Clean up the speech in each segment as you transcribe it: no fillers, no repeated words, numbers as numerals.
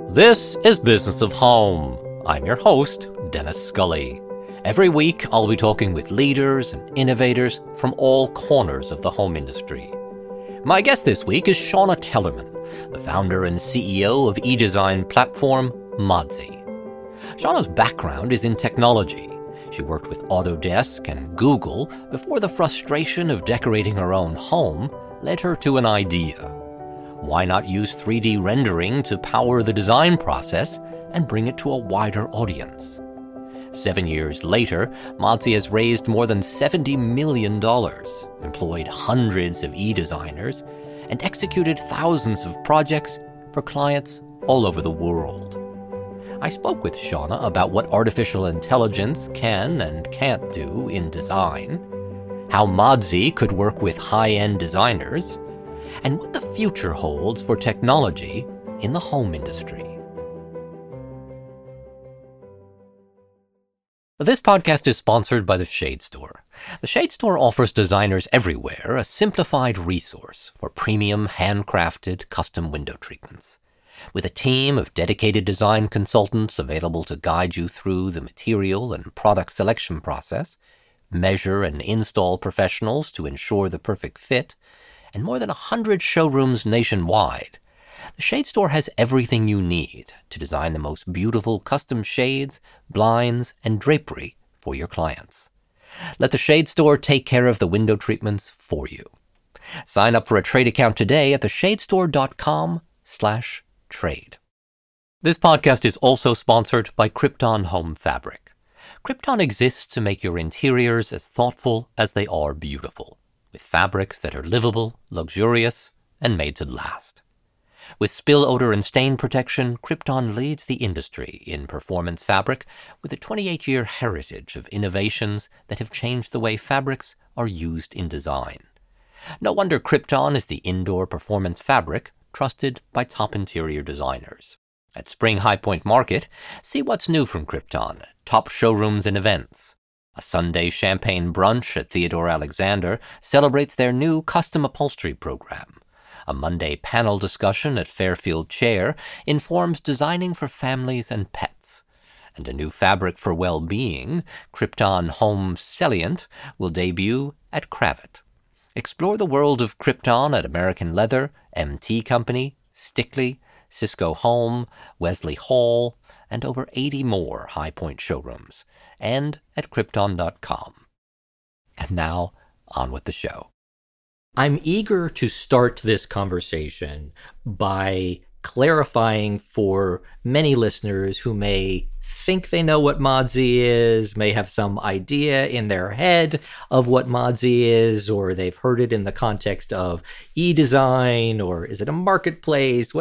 This is Business of Home. I'm your host, Dennis Scully. Every week, I'll be talking with leaders and innovators from all corners of the home industry. My guest this week is Shauna Tellerman, the founder and CEO of e-design platform Modsy. Shauna's background is in technology. She worked with Autodesk and Google before the frustration of decorating her own home led her to an idea. Why not use 3D rendering to power the design process and bring it to a wider audience? 7 years later, Modsy has raised more than $70 million, employed hundreds of e-designers, and executed thousands of projects for clients all over the world. I spoke with Shauna about what artificial intelligence can and can't do in design, how Modsy could work with high-end designers, and what the future holds for technology in the home industry. This podcast is sponsored by The Shade Store. The Shade Store offers designers everywhere a simplified resource for premium, handcrafted, custom window treatments. With a team of dedicated design consultants available to guide you through the material and product selection process, measure and install professionals to ensure the perfect fit, and more than 100 showrooms nationwide, the Shade Store has everything you need to design the most beautiful custom shades, blinds, and drapery for your clients. Let the Shade Store take care of the window treatments for you. Sign up for a trade account today at theshadestore.com/trade. This podcast is also sponsored by Krypton Home Fabric. Krypton exists to make your interiors as thoughtful as they are beautiful, with fabrics that are livable, luxurious, and made to last. With spill odor and stain protection, Krypton leads the industry in performance fabric with a 28-year heritage of innovations that have changed the way fabrics are used in design. No wonder Krypton is the indoor performance fabric trusted by top interior designers. At Spring High Point Market, see what's new from Krypton, top showrooms and events. A Sunday champagne brunch at Theodore Alexander celebrates their new custom upholstery program. A Monday panel discussion at Fairfield Chair informs designing for families and pets. And a new fabric for well-being, Krypton Home Celliant, will debut at Kravet. Explore the world of Krypton at American Leather, MT Company, Stickley, Cisco Home, Wesley Hall, and over 80 more High Point showrooms, and at Krypton.com. And now, on with the show. I'm eager to start this conversation by clarifying for many listeners who may think they know what Modsy is, may have some idea in their head of what Modsy is, or they've heard it in the context of e-design, or is it a marketplace?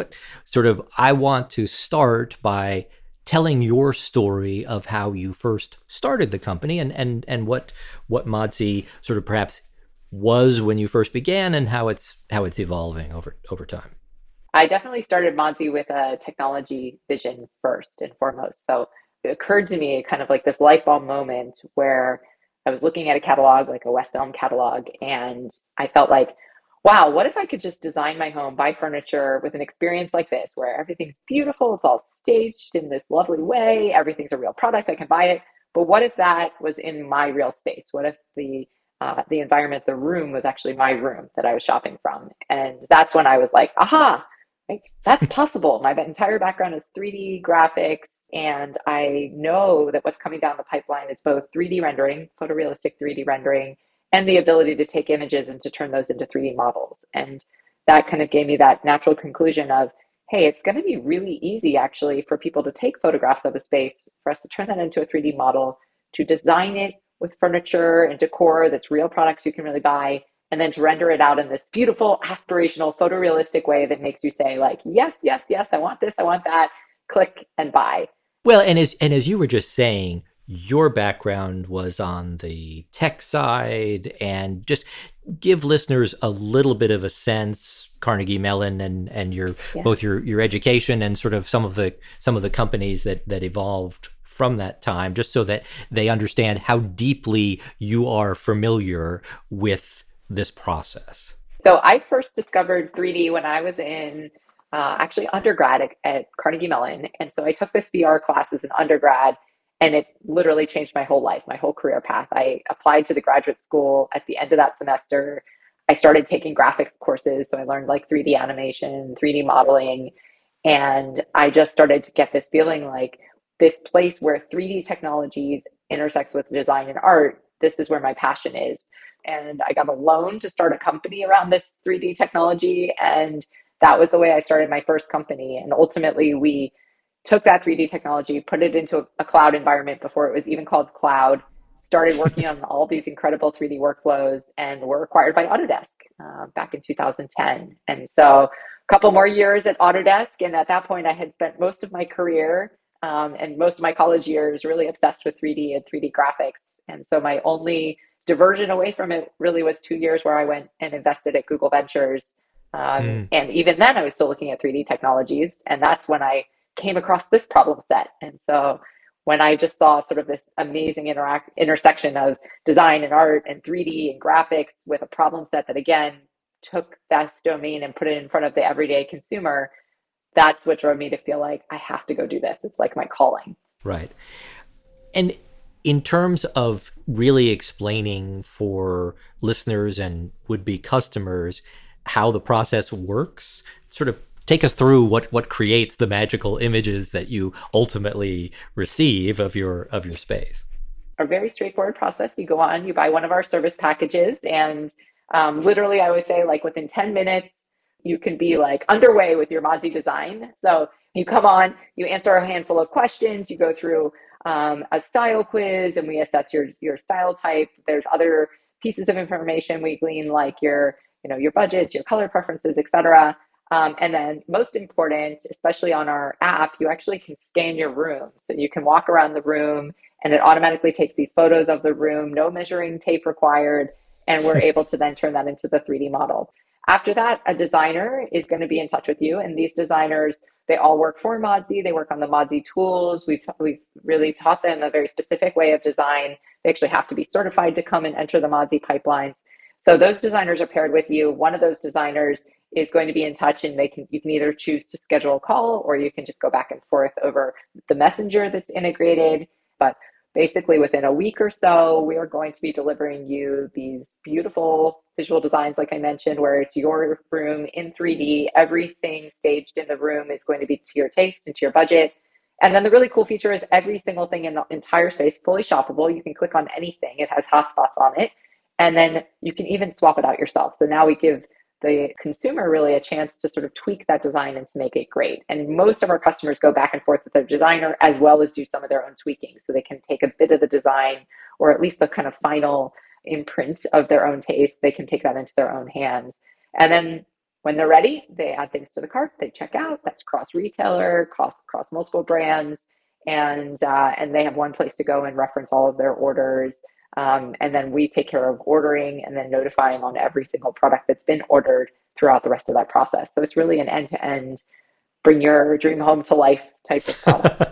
I want to start by telling your story of how you first started the company and what Modsy sort of perhaps was when you first began and how it's evolving over time. I definitely started Modsy with a technology vision first and foremost. So it occurred to me kind of like this light bulb moment where I was looking at a catalog, like a West Elm catalog, and I felt like, wow, what if I could just design my home, buy furniture with an experience like this, where everything's beautiful, it's all staged in this lovely way, everything's a real product, I can buy it. But what if that was in my real space? What if the environment, the room was actually my room that I was shopping from? And that's when I was like, aha, like, that's possible. My entire background is 3D graphics, and I know that what's coming down the pipeline is both 3D rendering, photorealistic 3D rendering, and the ability to take images and to turn those into 3D models. And that kind of gave me that natural conclusion of, hey, it's going to be really easy actually for people to take photographs of a space, for us to turn that into a 3D model, to design it with furniture and decor that's real products you can really buy, and then to render it out in this beautiful, aspirational, photorealistic way that makes you say like, yes, yes, yes, I want this, I want that, click and buy. Well, and as you were just saying, your background was on the tech side, and just give listeners a little bit of a sense, Carnegie Mellon and your both your education and sort of some of the companies that evolved from that time, just so that they understand how deeply you are familiar with this process. So I first discovered 3D when I was in actually undergrad at Carnegie Mellon. And so I took this VR class as an undergrad, and it literally changed my whole life, my whole career path. I applied to the graduate school at the end of that semester. I started taking graphics courses. So I learned like 3D animation, 3D modeling. And I just started to get this feeling like this place where 3D technologies intersects with design and art. This is where my passion is. And I got a loan to start a company around this 3D technology. And that was the way I started my first company. And ultimately, we took that 3D technology, put it into a cloud environment before it was even called cloud, started working on all these incredible 3D workflows, and were acquired by Autodesk back in 2010. And so a couple more years at Autodesk. And at that point, I had spent most of my career and most of my college years really obsessed with 3D and 3D graphics. And so my only diversion away from it really was 2 years where I went and invested at Google Ventures. And even then, I was still looking at 3D technologies. And that's when I came across this problem set. And so when I just saw sort of this amazing intersection of design and art and 3D and graphics with a problem set that, again, took that domain and put it in front of the everyday consumer, that's what drove me to feel like I have to go do this. It's like my calling. Right. And in terms of really explaining for listeners and would-be customers how the process works, sort of take us through what creates the magical images that you ultimately receive of your space. A very straightforward process. You go on, you buy one of our service packages, and literally, I always say, like, within 10 minutes, you can be like underway with your Modsy design. So you come on, you answer a handful of questions, you go through a style quiz, and we assess your style type. There's other pieces of information we glean, like your budgets, your color preferences, etc. And then most important, especially on our app, you actually can scan your room. So you can walk around the room and it automatically takes these photos of the room, no measuring tape required. And we're able to then turn that into the 3D model. After that, a designer is going to be in touch with you. And these designers, they all work for Modsy. They work on the Modsy tools. We've really taught them a very specific way of design. They actually have to be certified to come and enter the Modsy pipelines. So those designers are paired with you. One of those designers is going to be in touch, and you can either choose to schedule a call, or you can just go back and forth over the messenger that's integrated. But basically within a week or so, we are going to be delivering you these beautiful visual designs, like I mentioned, where it's your room in 3D. Everything staged in the room is going to be to your taste and to your budget. And then the really cool feature is every single thing in the entire space, fully shoppable. You can click on anything. It has hotspots on it. And then you can even swap it out yourself. So now we give the consumer really a chance to sort of tweak that design and to make it great. And most of our customers go back and forth with their designer, as well as do some of their own tweaking. So they can take a bit of the design, or at least the kind of final imprint of their own taste. They can take that into their own hands. And then when they're ready, they add things to the cart, they check out. That's cross retailer, cross multiple brands. And they have one place to go and reference all of their orders. And then we take care of ordering and then notifying on every single product that's been ordered throughout the rest of that process. So it's really an end-to-end, bring your dream home to life type of product.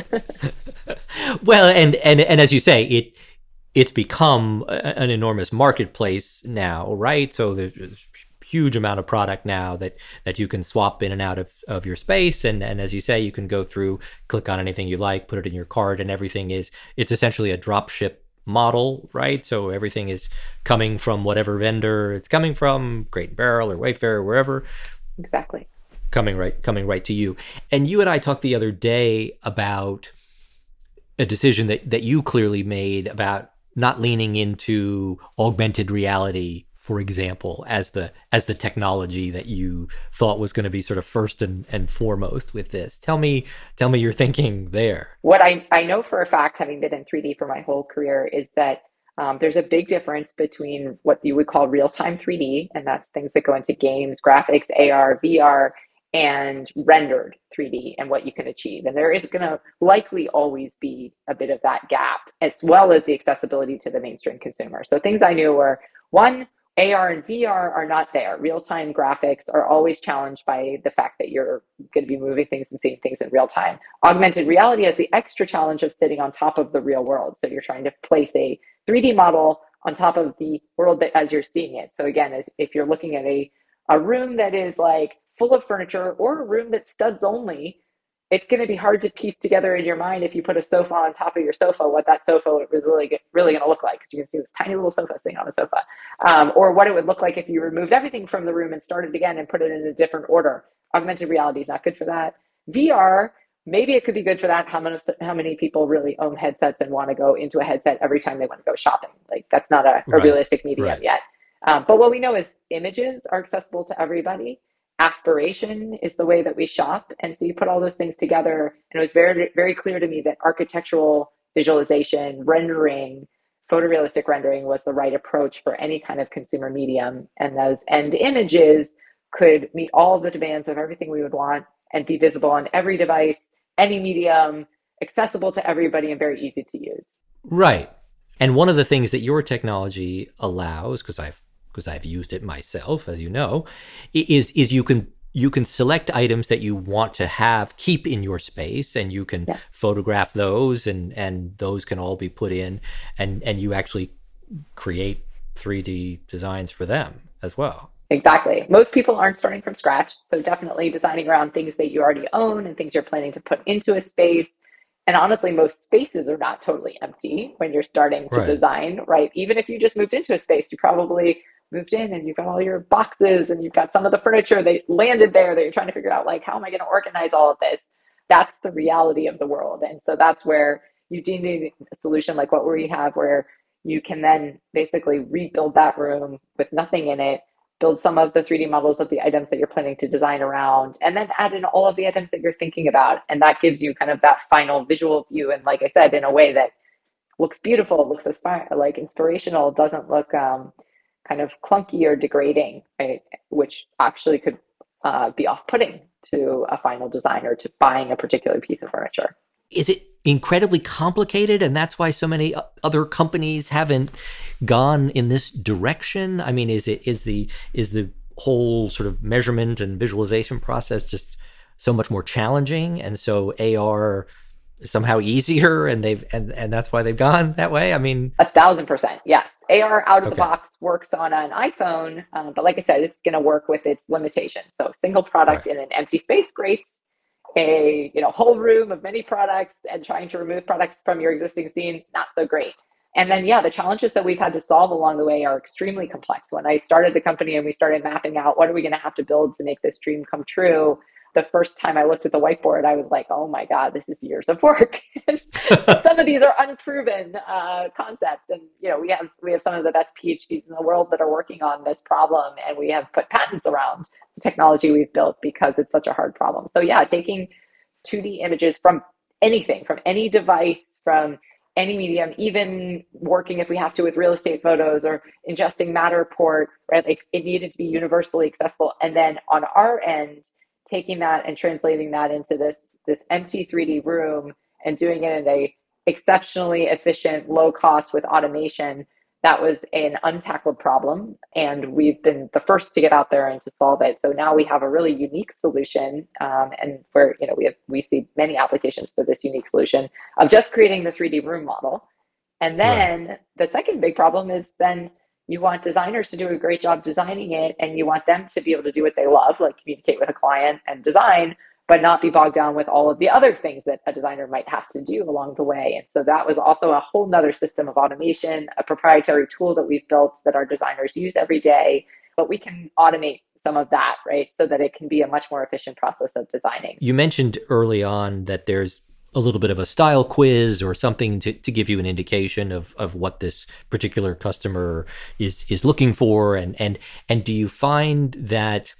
Well, and as you say, it's become an enormous marketplace now, right? So there's a huge amount of product now that you can swap in and out of your space. And as you say, you can go through, click on anything you like, put it in your cart, and it's essentially a drop ship model, right? So everything is coming from whatever vendor it's coming from, Crate & Barrel or Wayfair, wherever. Exactly. Coming right to you. And you and I talked the other day about a decision that you clearly made about not leaning into augmented reality, for example, as the technology that you thought was going to be sort of first and foremost with this. Tell me your thinking there. What I know for a fact, having been in 3D for my whole career, is that there's a big difference between what you would call real-time 3D, and that's things that go into games, graphics, AR, VR, and rendered 3D, and what you can achieve. And there is going to likely always be a bit of that gap, as well as the accessibility to the mainstream consumer. So things I knew were, one, AR and VR are not there. Real-time graphics are always challenged by the fact that you're going to be moving things and seeing things in real time. Augmented reality has the extra challenge of sitting on top of the real world. So you're trying to place a 3D model on top of the world that as you're seeing it. So again, if you're looking at a room that is like full of furniture or a room that's studs only, it's going to be hard to piece together in your mind if you put a sofa on top of your sofa, what that sofa is really going to look like. Because you can see this tiny little sofa sitting on a sofa, or what it would look like if you removed everything from the room and started again and put it in a different order. Augmented reality is not good for that. VR, maybe it could be good for that. How many people really own headsets and want to go into a headset every time they want to go shopping? Like that's not a realistic medium yet. But what we know is images are accessible to everybody. Aspiration is the way that we shop. And so you put all those things together, and it was very, very clear to me that architectural visualization, rendering, photorealistic rendering was the right approach for any kind of consumer medium. And those end images could meet all of the demands of everything we would want and be visible on every device, any medium, accessible to everybody and very easy to use. Right. And one of the things that your technology allows, because I've used it myself, as you know, is you can select items that you want to keep in your space, and you can photograph those, and those can all be put in, and you actually create 3D designs for them as well. Exactly. Most people aren't starting from scratch. So definitely designing around things that you already own and things you're planning to put into a space. And honestly, most spaces are not totally empty when you're starting to design, right? Even if you just moved into a space, you probably moved in and you've got all your boxes and you've got some of the furniture that landed there that you're trying to figure out, like, how am I going to organize all of this? That's the reality of the world. And so that's where you do need a solution like what we have, where you can then basically rebuild that room with nothing in it, build some of the 3D models of the items that you're planning to design around, and then add in all of the items that you're thinking about. And that gives you kind of that final visual view. And like I said, in a way that looks beautiful, looks like inspirational, doesn't look kind of clunky or degrading, right? Which actually could be off-putting to a final designer to buying a particular piece of furniture. Is it incredibly complicated, and that's why so many other companies haven't gone in this direction? I mean, is the whole sort of measurement and visualization process just so much more challenging, and so AR is somehow easier, and that's why they've gone that way? I mean, 1,000%, yes. AR out of the box works on an iPhone, but like I said, it's going to work with its limitations. So single product in an empty space, great. A whole room of many products and trying to remove products from your existing scene, not so great. And then the challenges that we've had to solve along the way are extremely complex. When I started the company and we started mapping out what are we going to have to build to make this dream come true, the first time I looked at the whiteboard, I was like, oh my God, this is years of work. Some of these are unproven concepts. And we have some of the best PhDs in the world that are working on this problem, and we have put patents around the technology we've built because it's such a hard problem. So taking 2D images from anything, from any device, from any medium, even working if we have to with real estate photos or ingesting Matterport, right? Like it needed to be universally accessible. And then on our end, taking that and translating that into this empty 3D room and doing it in a exceptionally efficient, low cost with automation, that was an untackled problem. And we've been the first to get out there and to solve it. So now we have a really unique solution. And where, we see many applications for this unique solution of just creating the 3D room model. And then the second big problem is then you want designers to do a great job designing it, and you want them to be able to do what they love, like communicate with a client and design, but not be bogged down with all of the other things that a designer might have to do along the way. And so that was also a whole nother system of automation, a proprietary tool that we've built that our designers use every day, but we can automate some of that, right? So that it can be a much more efficient process of designing. You mentioned early on that there's a little bit of a style quiz or something to give you an indication of what this particular customer is looking for. And do you find that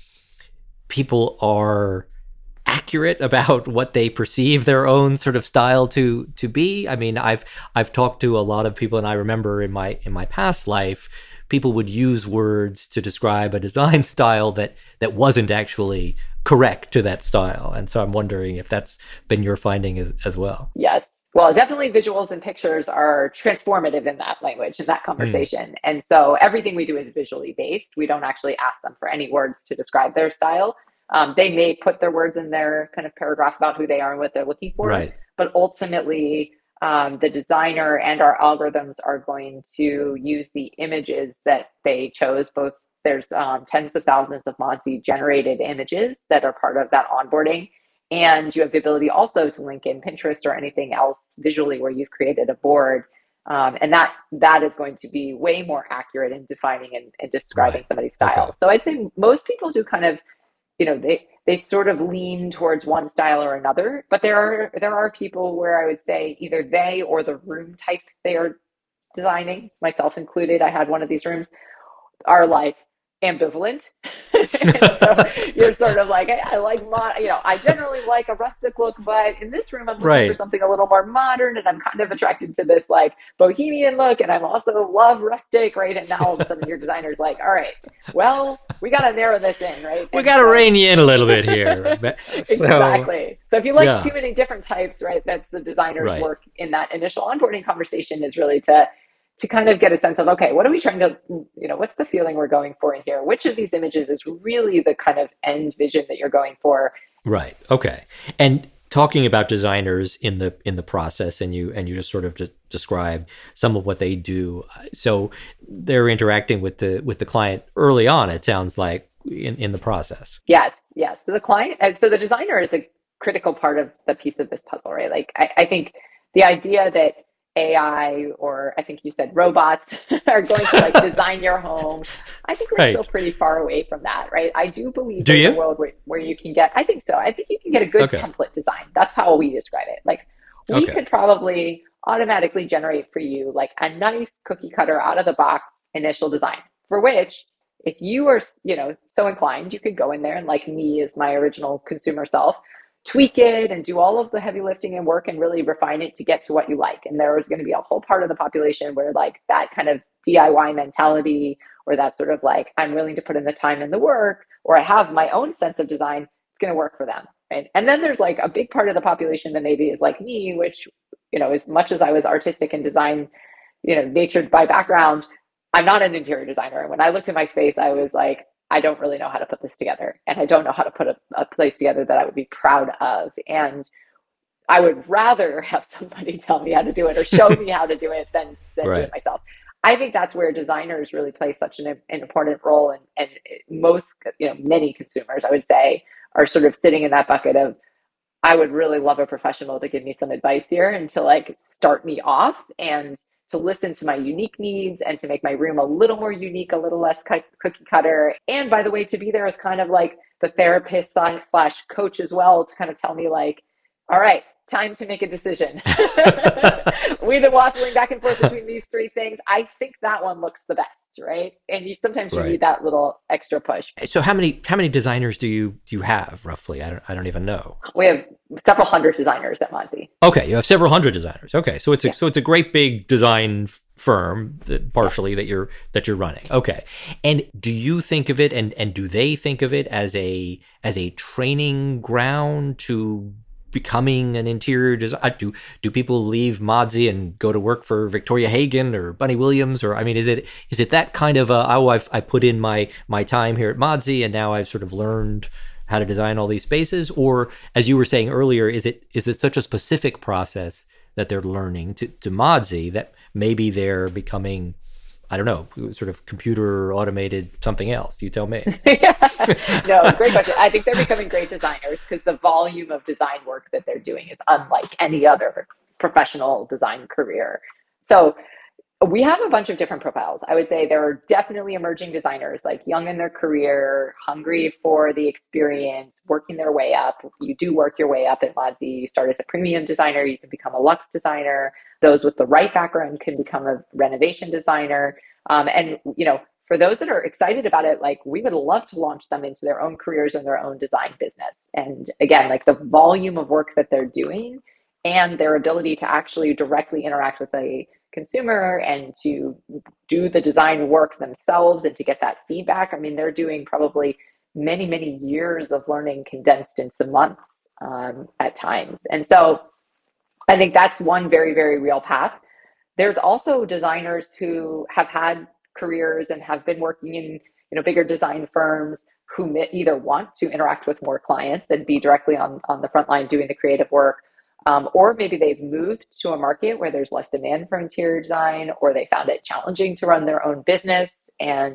people are accurate about what they perceive their own sort of style to be? I mean, I've talked to a lot of people, and I remember in my past life, people would use words to describe a design style that wasn't actually correct to that style. And so I'm wondering if that's been your finding as well. Yes. Well, definitely visuals and pictures are transformative in that language, in that conversation. And so everything we do is visually based. We don't actually ask them for any words to describe their style. They may put their words in their kind of paragraph about who they are and what they're looking for. Right. But ultimately, the designer and our algorithms are going to use the images that they chose, both There's tens of thousands of Modsy generated images that are part of that onboarding. And you have the ability also to link in Pinterest or anything else visually where you've created a board. And that is going to be way more accurate in defining and describing somebody's style. Okay. So I'd say most people do kind of, they sort of lean towards one style or another, but there are people where I would say either they or the room type they are designing, myself included, I had one of these rooms, are like ambivalent. So you're sort of like, I like I generally like a rustic look, but in this room I'm looking for something a little more modern, and I'm kind of attracted to this like bohemian look, and I'm also love rustic, right? And now all of a sudden your designer's like, all right, well, we got to narrow this in, right? We got to rein you in a little bit here. Exactly. So if you like too many different types, right, that's the designer's work in that initial onboarding conversation, is really to kind of get a sense of, okay, what are we trying to, what's the feeling we're going for in here? Which of these images is really the kind of end vision that you're going for? Right. Okay. And talking about designers in the process, and you just sort of describe some of what they do. So they're interacting with the client early on, it sounds like, in the process. Yes. So the designer is a critical part of the piece of this puzzle, right? Like I think the idea that AI, or I think you said robots, are going to like design your home, I think we're still pretty far away from that, right? I do believe in a world where you can get, I think so. I think you can get a good template design. That's how we describe it. Like we could probably automatically generate for you like a nice cookie cutter out of the box initial design, for which if you are, so inclined, you could go in there and, like me as my original consumer self, tweak it and do all of the heavy lifting and work and really refine it to get to what you like. And there is going to be a whole part of the population where like that kind of DIY mentality, or that sort of like, I'm willing to put in the time and the work, or I have my own sense of design, it's going to work for them. Right. And then there's like a big part of the population that maybe is like me, which, as much as I was artistic and design, natured by background, I'm not an interior designer. And when I looked at my space, I was like, I don't really know how to put this together. And I don't know how to put a place together that I would be proud of. And I would rather have somebody tell me how to do it or show me how to do it than do it myself. I think that's where designers really play such an important role. And most, many consumers, I would say, are sort of sitting in that bucket of, I would really love a professional to give me some advice here and to like start me off and to listen to my unique needs and to make my room a little more unique, a little less cookie cutter. And by the way, to be there as kind of like the therapist / coach as well, to kind of tell me like, all right, time to make a decision. We've been waffling back and forth between these three things. I think that one looks the best, right? And you sometimes you need that little extra push. So how many designers do you have roughly? I don't even know. We have several hundred designers at Modsy. Okay, you have several hundred designers. Okay, so it's a great big design firm that you're running. Okay, and do you think of it and do they think of it as a training ground to becoming an interior designer? Do people leave Modsy and go to work for Victoria Hagan or Bunny Williams, or I mean, is it that kind of I put in my time here at Modsy and now I've sort of learned how to design all these spaces? Or as you were saying earlier, is it such a specific process that they're learning to Modsy that maybe they're becoming, I don't know, sort of computer automated something else? You tell me. No, great question. I think they're becoming great designers because the volume of design work that they're doing is unlike any other professional design career. So we have a bunch of different profiles. I would say there are definitely emerging designers, like young in their career, hungry for the experience, working their way up. You do work your way up at Modsy. You start as a premium designer, you can become a luxe designer. Those with the right background can become a renovation designer. And for those that are excited about it, like we would love to launch them into their own careers and their own design business. And again, like the volume of work that they're doing and their ability to actually directly interact with a consumer and to do the design work themselves and to get that feedback. I mean, they're doing probably many, many years of learning condensed into months at times. And so I think that's one very, very real path. There's also designers who have had careers and have been working in bigger design firms who either want to interact with more clients and be directly on the front line doing the creative work, or maybe they've moved to a market where there's less demand for interior design, or they found it challenging to run their own business and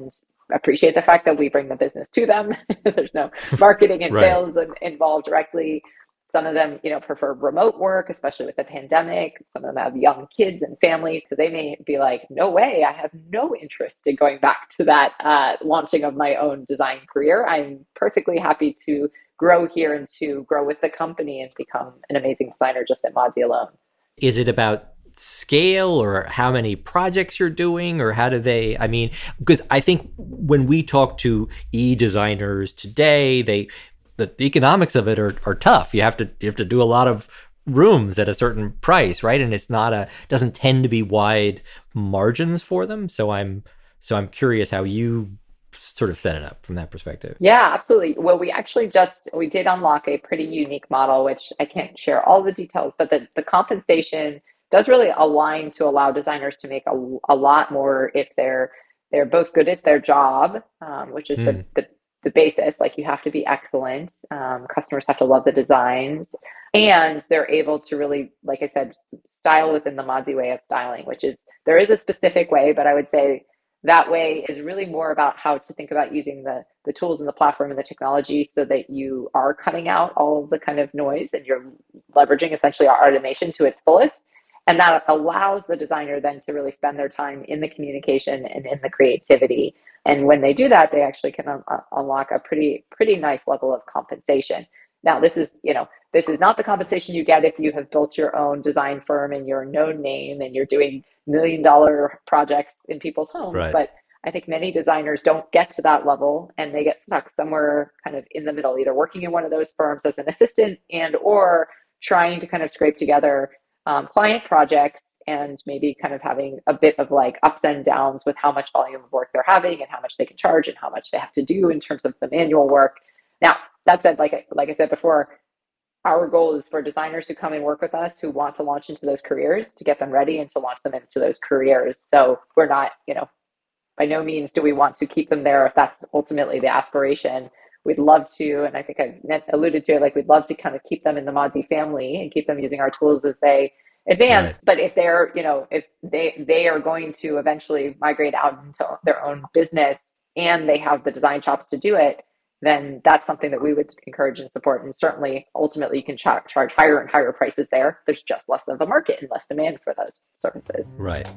appreciate the fact that we bring the business to them. There's no marketing and Right. sales involved directly. Some of them, prefer remote work, especially with the pandemic. Some of them have young kids and families, so they may be like, "No way! I have no interest in going back to that launching of my own design career. I'm perfectly happy to grow here and to grow with the company and become an amazing designer just at Modsy alone." Is it about scale or how many projects you're doing, or how do they, I mean, because I think when we talk to e-designers today, the economics of it are tough. You have to do a lot of rooms at a certain price, right? And it's not doesn't tend to be wide margins for them. So I'm curious how you sort of set it up from that perspective. Yeah, absolutely. Well, we did unlock a pretty unique model, which I can't share all the details, but the compensation does really align to allow designers to make a lot more if they're both good at their job, which is the basis. Like, you have to be excellent. Customers have to love the designs, and they're able to really, like I said, style within the Modsy way of styling, which is, there is a specific way, but I would say that way is really more about how to think about using the tools and the platform and the technology so that you are cutting out all of the kind of noise and you're leveraging essentially our automation to its fullest. And that allows the designer then to really spend their time in the communication and in the creativity. And when they do that, they actually can unlock a pretty nice level of compensation. Now, this is not the compensation you get if you have built your own design firm and you're a known name and you're doing $1 million projects in people's homes. Right. But I think many designers don't get to that level, and they get stuck somewhere kind of in the middle, either working in one of those firms as an assistant or trying to kind of scrape together client projects, and maybe kind of having a bit of like ups and downs with how much volume of work they're having and how much they can charge and how much they have to do in terms of the manual work. Now, that said, like I said before, our goal is for designers who come and work with us who want to launch into those careers to get them ready and to launch them into those careers. So we're not, by no means do we want to keep them there if that's ultimately the aspiration. We'd love to, and I think I've alluded to it, like, we'd love to kind of keep them in the Modsy family and keep them using our tools as they advance. Right. But if they're, if they are going to eventually migrate out into their own business and they have the design chops to do it, then that's something that we would encourage and support. And certainly, ultimately, you can charge higher and higher prices there. There's just less of a market and less demand for those services. Right.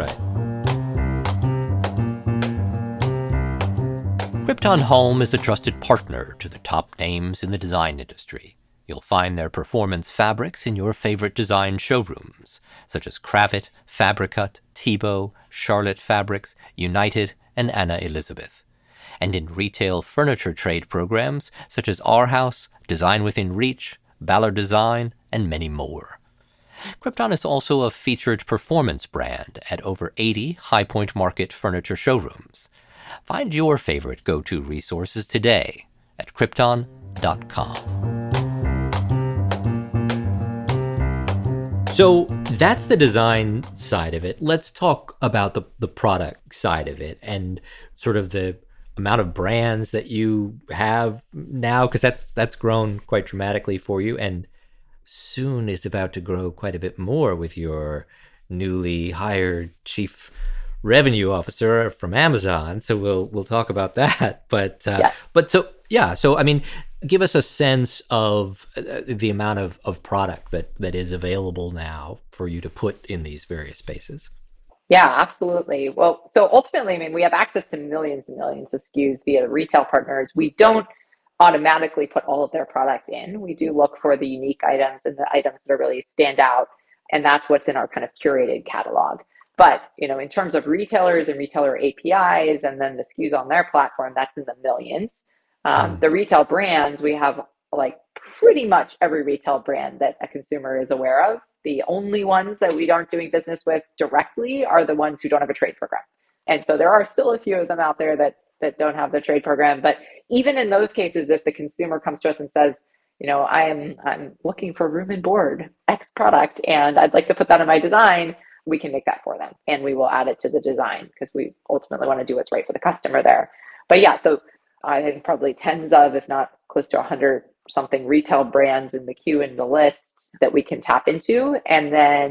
Krypton Home is a trusted partner to the top names in the design industry. You'll find their performance fabrics in your favorite design showrooms, such as Kravet, Fabricut, Thibaut, Charlotte Fabrics, United, and Anna Elizabeth. And in retail furniture trade programs such as Our House, Design Within Reach, Ballard Design, and many more. Krypton is also a featured performance brand at over 80 High Point Market furniture showrooms. Find your favorite go-to resources today at krypton.com. So that's the design side of it. Let's talk about the product side of it and sort of the amount of brands that you have now, because that's grown quite dramatically for you, and soon is about to grow quite a bit more with your newly hired chief revenue officer from Amazon. So we'll talk about that. But so I mean, give us a sense of the amount of product that is available now for you to put in these various spaces. Yeah, absolutely. Well, so ultimately, I mean, we have access to millions and millions of SKUs via retail partners. We don't automatically put all of their product in. We do look for the unique items and the items that are really stand out. And that's what's in our kind of curated catalog. But, in terms of retailers and retailer APIs and then the SKUs on their platform, that's in the millions. The retail brands, we have like pretty much every retail brand that a consumer is aware of. The only ones that we aren't doing business with directly are the ones who don't have a trade program. And so there are still a few of them out there that don't have the trade program. But even in those cases, if the consumer comes to us and says, I'm looking for room and board X product, and I'd like to put that in my design, we can make that for them. And we will add it to the design because we ultimately want to do what's right for the customer there. But yeah, so I think probably tens of, if not close to 100 something retail brands in the queue and the list that we can tap into. And then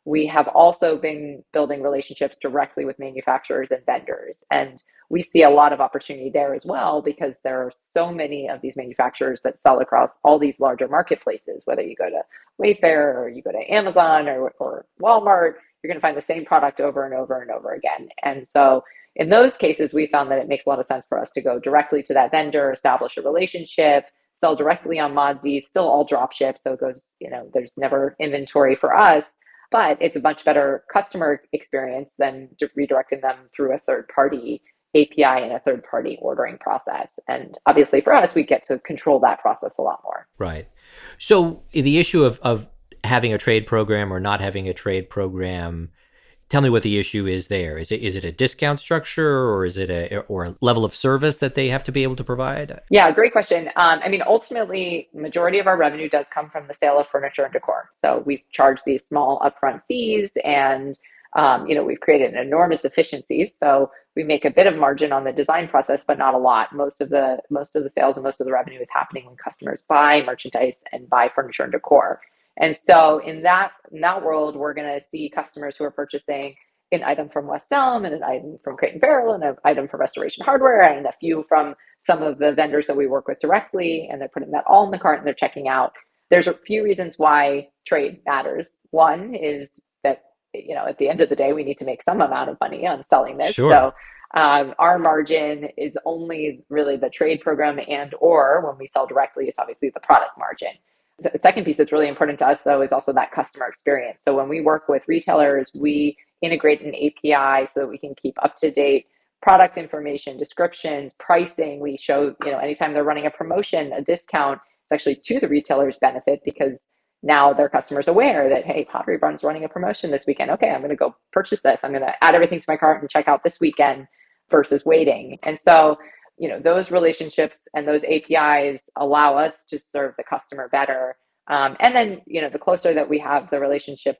we have also been building relationships directly with manufacturers and vendors. And we see a lot of opportunity there as well, because there are so many of these manufacturers that sell across all these larger marketplaces. Whether you go to Wayfair or you go to Amazon or Walmart, you're going to find the same product over and over and over again. And so in those cases, we found that it makes a lot of sense for us to go directly to that vendor, establish a relationship, sell directly on Modsy, still all drop ship. So it goes, there's never inventory for us, but it's a much better customer experience than redirecting them through a third party API and a third party ordering process. And obviously for us, we get to control that process a lot more. Right. So the issue of having a trade program or not having a trade program, tell me what the issue is there. Is it a discount structure, or is it a level of service that they have to be able to provide? Yeah, great question. Ultimately, majority of our revenue does come from the sale of furniture and decor. So we charge these small upfront fees, and we've created an enormous efficiencies. So we make a bit of margin on the design process, but not a lot. Most of the sales and most of the revenue is happening when customers buy merchandise and buy furniture and decor. And so in that world, we're going to see customers who are purchasing an item from West Elm and an item from Crate and Barrel and an item from Restoration Hardware and a few from some of the vendors that we work with directly, and they're putting that all in the cart and they're checking out. There's a few reasons why trade matters. One is that, at the end of the day, we need to make some amount of money on selling this. Sure. So our margin is only really the trade program, and or when we sell directly, it's obviously the product margin. The second piece that's really important to us, though, is also that customer experience. So when we work with retailers, we integrate an API so that we can keep up-to-date product information, descriptions, pricing. We show, anytime they're running a promotion, a discount, it's actually to the retailer's benefit, because now their customers aware that, hey, Pottery Barn's running a promotion this weekend. Okay, I'm going to go purchase this. I'm going to add everything to my cart and check out this weekend versus waiting. And so those relationships and those APIs allow us to serve the customer better. And then, the closer that we have the relationship,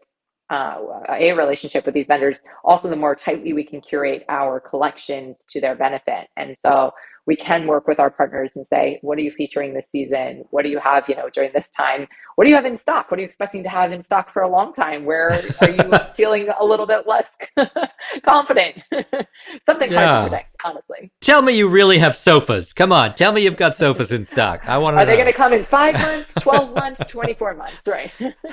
a relationship with these vendors, also the more tightly we can curate our collections to their benefit. And so we can work with our partners and say, what are you featuring this season? What do you have, during this time? What do you have in stock? What are you expecting to have in stock for a long time? Where are you feeling a little bit less confident? Something hard to predict, honestly. Tell me you really have sofas. Come on. Tell me you've got sofas in stock. I want to know. Are they going to come in 5 months, 12 months, 24 months? Right.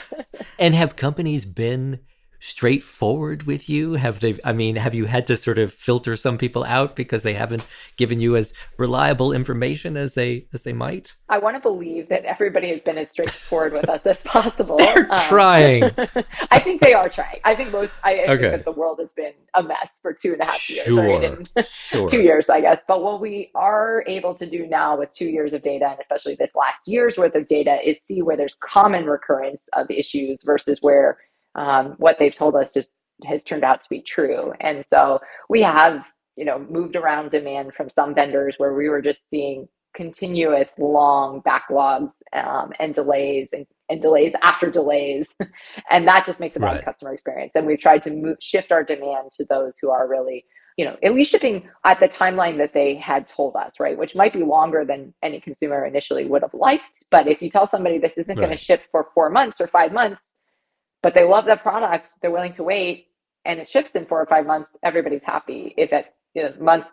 And have companies been straightforward with you? Have you had to sort of filter some people out because they haven't given you as reliable information as they might? I want to believe that everybody has been as straightforward with us as possible. They're trying. I think they are trying. I think think that the world has been a mess for 2.5 years. Right? Sure. 2 years, I guess. But what we are able to do now with 2 years of data, and especially this last year's worth of data, is see where there's common recurrence of issues versus where what they've told us just has turned out to be true. And so we have, moved around demand from some vendors where we were just seeing continuous long backlogs and delays and delays after delays. And that just makes a bad customer experience. And we've tried to shift our demand to those who are really, at least shipping at the timeline that they had told us, right? Which might be longer than any consumer initially would have liked. But if you tell somebody this isn't going to ship for 4 months or 5 months, but they love the product, they're willing to wait, and it ships in 4 or 5 months, everybody's happy. If at month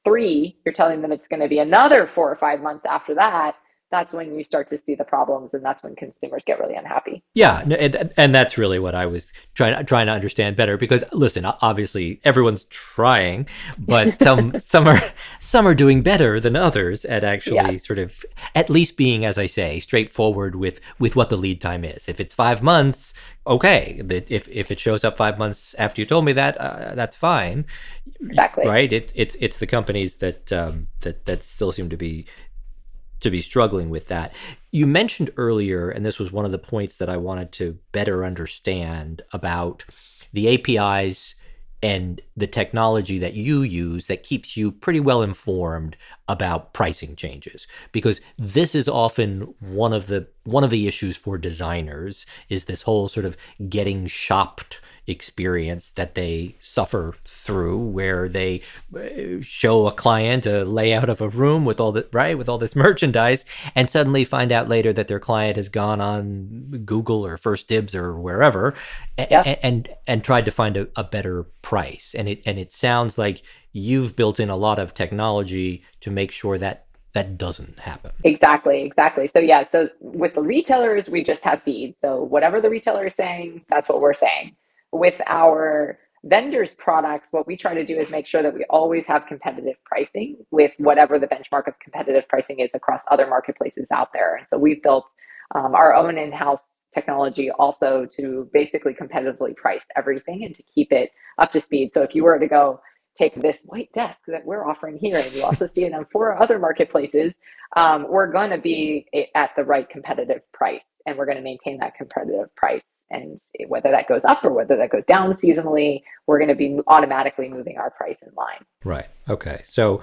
3, you're telling them it's going to be another 4 or 5 months after that, that's when you start to see the problems, and that's when consumers get really unhappy. Yeah, and that's really what I was trying to understand better. Because listen, obviously everyone's trying, but some are doing better than others at actually sort of at least being, as I say, straightforward with what the lead time is. If it's 5 months, okay. If it shows up 5 months after you told me that, that's fine. Exactly. Right. It's the companies that still seem to be struggling with that. You mentioned earlier, and this was one of the points that I wanted to better understand about the APIs and the technology that you use that keeps you pretty well informed about pricing changes, because this is often one of the issues for designers, is this whole sort of getting shopped experience that they suffer through, where they show a client a layout of a room with all this merchandise, and suddenly find out later that their client has gone on Google or 1stDibs or wherever, and tried to find a better price. And it sounds like you've built in a lot of technology to make sure that that doesn't happen. Exactly. So with the retailers, we just have feeds. So whatever the retailer is saying, that's what we're saying. With our vendors' products, what we try to do is make sure that we always have competitive pricing with whatever the benchmark of competitive pricing is across other marketplaces out there. And so we've built our own in-house technology also to basically competitively price everything and to keep it up to speed. So if you were to go take this white desk that we're offering here, and you also see it on 4 other marketplaces, we're going to be at the right competitive price, and we're going to maintain that competitive price. And whether that goes up or whether that goes down seasonally, we're going to be automatically moving our price in line. Right. Okay. So,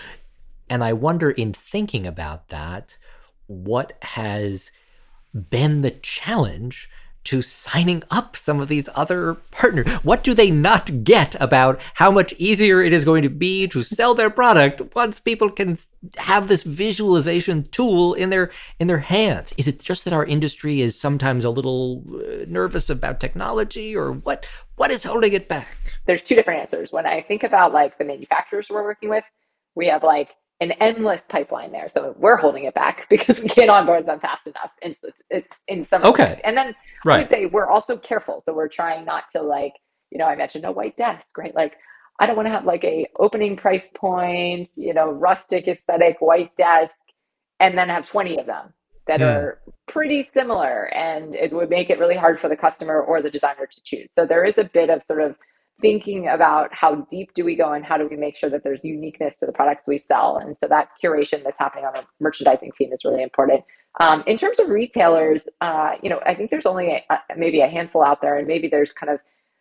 and I wonder, in thinking about that, what has been the challenge to signing up some of these other partners? What do they not get about how much easier it is going to be to sell their product once people can have this visualization tool in their hands? Is it just that our industry is sometimes a little nervous about technology, or what is holding it back? There's 2 different answers. When I think about like the manufacturers we're working with, we have like an endless pipeline there. So we're holding it back because we can't onboard them fast enough. And so it's in some respects. And then I would say we're also careful. So we're trying not to, like, I mentioned a white desk, right? Like, I don't want to have like a opening price point, rustic aesthetic white desk, and then have 20 of them that are pretty similar. And it would make it really hard for the customer or the designer to choose. So there is a bit of sort of thinking about how deep do we go and how do we make sure that there's uniqueness to the products we sell. And so that curation that's happening on the merchandising team is really important. In terms of retailers, I think there's only maybe a handful out there, and maybe there's kind of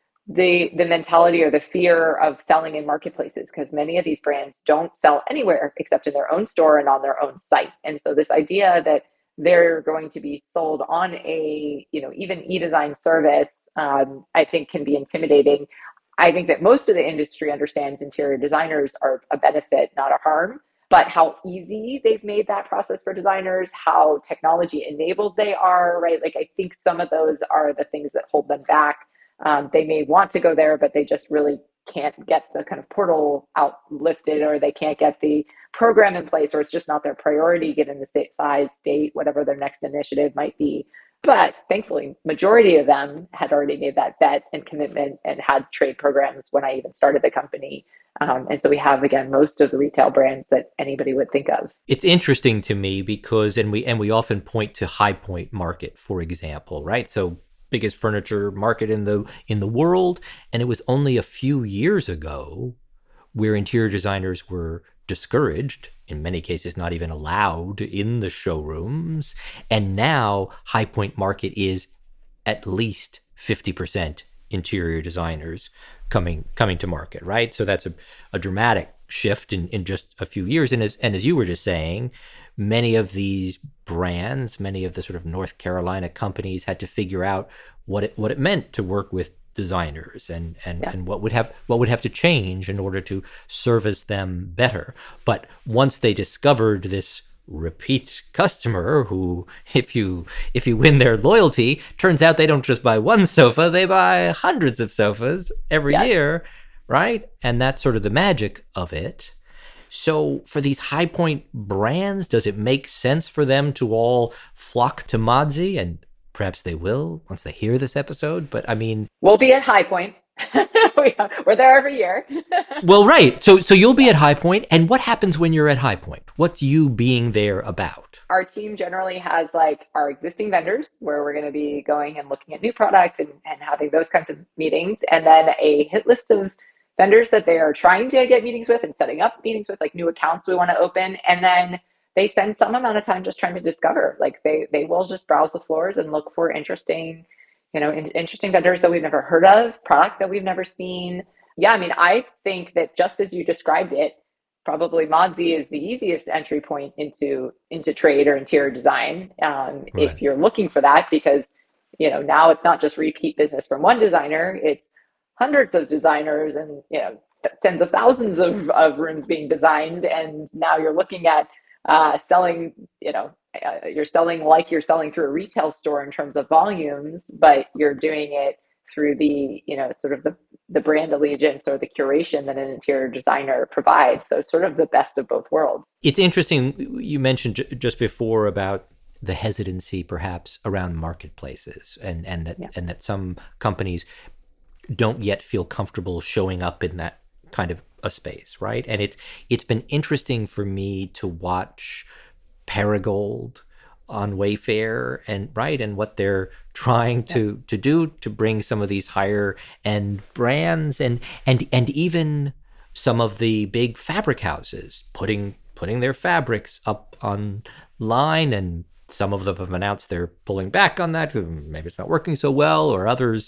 the mentality or the fear of selling in marketplaces, because many of these brands don't sell anywhere except in their own store and on their own site. And so this idea that they're going to be sold on a, even e-design service, I think can be intimidating. I think that most of the industry understands interior designers are a benefit, not a harm, but how easy they've made that process for designers, how technology enabled they are, right? Like, I think some of those are the things that hold them back. They may want to go there, but they just really can't get the kind of portal out lifted, or they can't get the program in place, or it's just not their priority given the size, state, whatever their next initiative might be. But thankfully, majority of them had already made that bet and commitment and had trade programs when I even started the company. And so we have, again, most of the retail brands that anybody would think of. It's interesting to me because, and we often point to High Point Market, for example, right? So biggest furniture market in the world. And it was only a few years ago where interior designers were discouraged, in many cases not even allowed in the showrooms. And now High Point Market is at least 50% interior designers coming to market, right? So that's a dramatic shift in just a few years. And as you were just saying, many of these brands, many of the sort of North Carolina companies had to figure out what it meant to work with designers and what would have to change in order to service them better. But once they discovered this repeat customer who, if you win their loyalty, turns out they don't just buy one sofa, they buy hundreds of sofas every year, right? And that's sort of the magic of it. So for these High Point brands, does it make sense for them to all flock to Modsy? And perhaps they will once they hear this episode. But I mean, we'll be at High Point. We're there every year. Well, right. So you'll be at High Point. And what happens when you're at High Point? What's you being there about? Our team generally has like our existing vendors where we're going to be going and looking at new products and having those kinds of meetings. And then a hit list of vendors that they are trying to get meetings with and setting up meetings with, like new accounts we want to open. And then they spend some amount of time just trying to discover, like they will just browse the floors and look for interesting vendors that we've never heard of, product that we've never seen. Yeah, I mean, I think that just as you described it, probably Modsy is the easiest entry point into trade or interior design, if you're looking for that, because now it's not just repeat business from one designer, it's hundreds of designers and, tens of thousands of rooms being designed. And now you're looking at selling, you're selling like you're selling through a retail store in terms of volumes, but you're doing it through the, sort of the brand allegiance or the curation that an interior designer provides. So sort of the best of both worlds. It's interesting. You mentioned just before about the hesitancy perhaps around marketplaces and that some companies don't yet feel comfortable showing up in that kind of a space, right? And it's been interesting for me to watch Perigold on Wayfair and what they're trying to do to bring some of these higher end brands and even some of the big fabric houses putting their fabrics up online, and some of them have announced they're pulling back on that. Maybe it's not working so well, or others,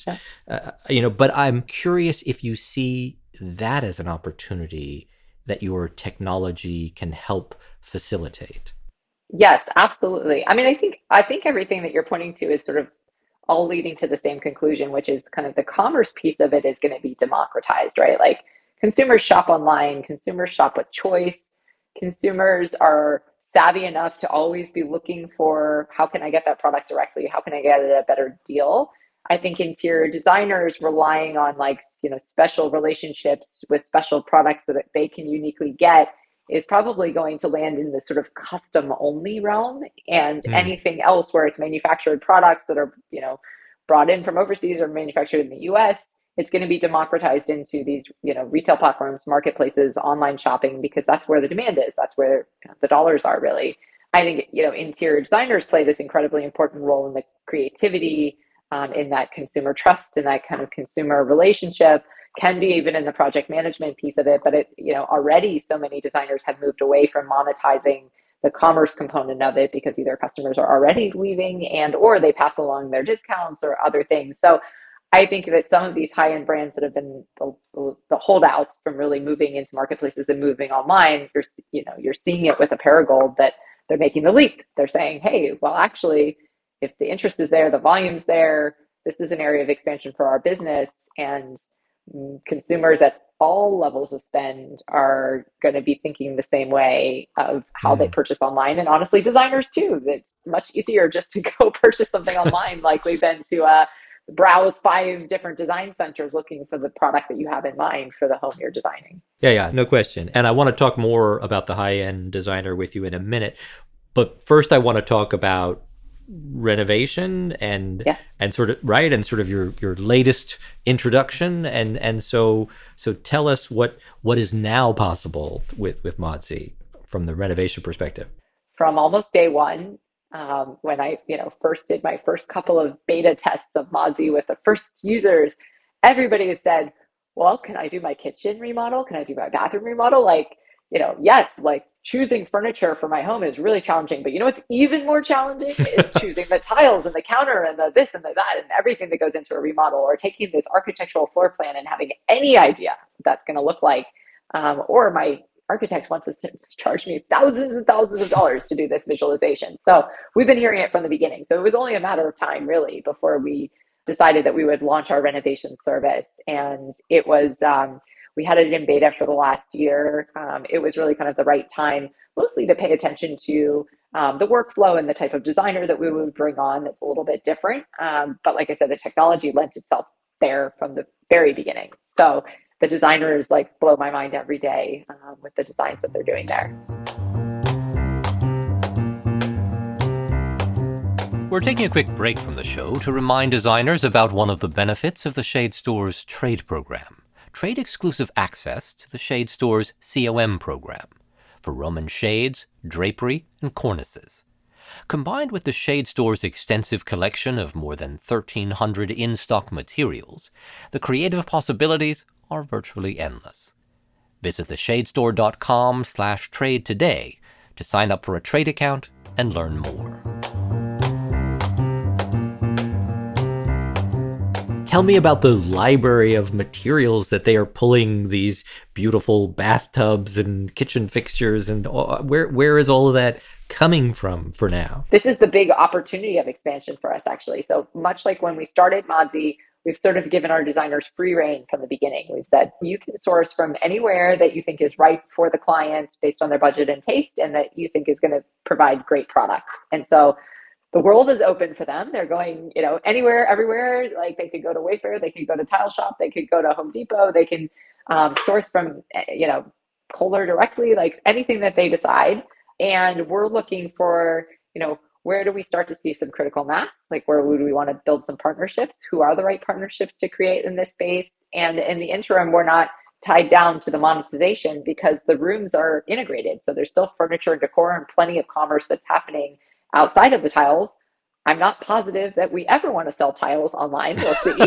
but I'm curious if you see that as an opportunity that your technology can help facilitate. Yes, absolutely. I mean, I think everything that you're pointing to is sort of all leading to the same conclusion, which is kind of the commerce piece of it is going to be democratized, right? Like consumers shop online, consumers shop with choice, consumers are savvy enough to always be looking for, how can I get that product directly? How can I get it at a better deal? I think interior designers relying on special relationships with special products that they can uniquely get is probably going to land in the sort of custom only realm, and anything else where it's manufactured products that are, brought in from overseas or manufactured in the US, it's going to be democratized into these, retail platforms, marketplaces, online shopping, because that's where the demand is. That's where the dollars are really. I think, interior designers play this incredibly important role in the creativity, in that consumer trust and that kind of consumer relationship, can be even in the project management piece of it. But already so many designers have moved away from monetizing the commerce component of it because either customers are already leaving or they pass along their discounts or other things. So I think that some of these high-end brands that have been the holdouts from really moving into marketplaces and moving online, you're seeing it with a Perigold that they're making the leap. They're saying, hey, well, actually, if the interest is there, the volume's there, this is an area of expansion for our business. And consumers at all levels of spend are going to be thinking the same way of how they purchase online. And honestly, designers too. It's much easier just to go purchase something online likely than to browse 5 different design centers looking for the product that you have in mind for the home you're designing. Yeah, no question. And I want to talk more about the high-end designer with you in a minute. But first, I want to talk about renovation and sort of your latest introduction and so tell us what is now possible with Modsy from the renovation perspective. From almost day one, when I first did my first couple of beta tests of Modsy with the first users, everybody has said, well, can I do my kitchen remodel? Can I do my bathroom remodel? Yes, choosing furniture for my home is really challenging, but what's even more challenging is choosing the tiles and the counter and the this and the that and everything that goes into a remodel, or taking this architectural floor plan and having any idea what that's going to look like. Or my architect wants us to charge me thousands and thousands of dollars to do this visualization. So we've been hearing it from the beginning. So it was only a matter of time really before we decided that we would launch our renovation service. And it was, we had it in beta for the last year. It was really kind of the right time, mostly to pay attention to the workflow and the type of designer that we would bring on that's a little bit different. But like I said, the technology lent itself there from the very beginning. So the designers blow my mind every day with the designs that they're doing there. We're taking a quick break from the show to remind designers about one of the benefits of the Shade Store's trade program. Trade exclusive access to the Shade Store's COM program for Roman shades, drapery, and cornices. Combined with the Shade Store's extensive collection of more than 1,300 in-stock materials, the creative possibilities are virtually endless. Visit theshadestore.com/trade today to sign up for a trade account and learn more. Tell me about the library of materials that they are pulling these beautiful bathtubs and kitchen fixtures, and where is all of that coming from for now? This is the big opportunity of expansion for us, actually. So much like when we started Modsy, we've sort of given our designers free reign from the beginning. We've said, you can source from anywhere that you think is right for the client based on their budget and taste, and that you think is going to provide great product. And so the world is open for them. They're going, anywhere, everywhere. Like they could go to Wayfair, they could go to Tile Shop, they could go to Home Depot, they can source from, Kohler directly, like anything that they decide. And we're looking for, where do we start to see some critical mass? Like where would we want to build some partnerships? Who are the right partnerships to create in this space? And in the interim, we're not tied down to the monetization because the rooms are integrated. So there's still furniture and decor and plenty of commerce that's happening outside of the tiles. I'm not positive that we ever want to sell tiles online. We'll see.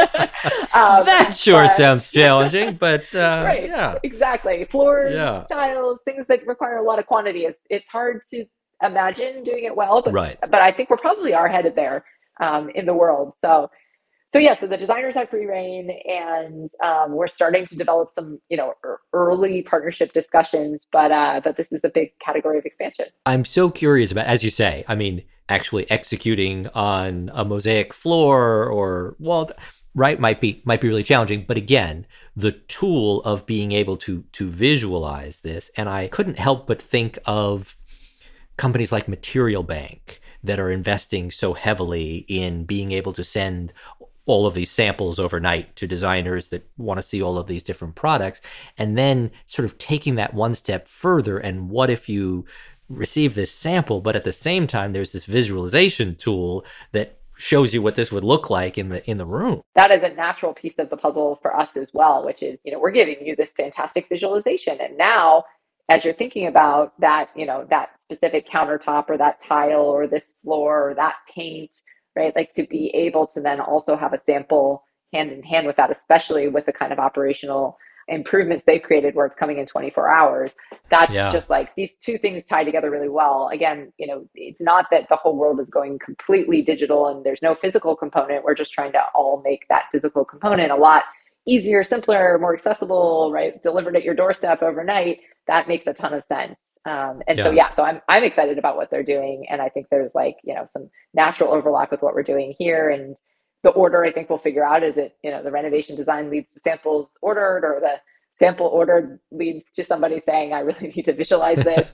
That sure sounds challenging, but right, yeah, exactly. Floors, tiles, things that require a lot of quantity. It's hard to imagine doing it well, but right. But I think we're probably are headed there in the world. So the designers have free reign, and we're starting to develop some, early partnership discussions. But this is a big category of expansion. I'm so curious about, as you say, I mean, actually executing on a mosaic floor or wall, right, might be really challenging. But again, the tool of being able to visualize this, and I couldn't help but think of companies like Material Bank that are investing so heavily in being able to send all of these samples overnight to designers that want to see all of these different products, and then sort of taking that one step further. And what if you receive this sample, but at the same time, there's this visualization tool that shows you what this would look like in the room? That is a natural piece of the puzzle for us as well, which is, we're giving you this fantastic visualization. And now, as you're thinking about that, that specific countertop or that tile or this floor or that paint, right? Like to be able to then also have a sample hand in hand with that, especially with the kind of operational improvements they've created where it's coming in 24 hours. That's just like these two things tie together really well. Again, it's not that the whole world is going completely digital and there's no physical component. We're just trying to all make that physical component a lot easier, simpler, more accessible, right? Delivered at your doorstep overnight. That makes a ton of sense. So I'm excited about what they're doing. And I think there's some natural overlap with what we're doing here. And the order, I think we'll figure out, is it, the renovation design leads to samples ordered, or the sample ordered leads to somebody saying, I really need to visualize this.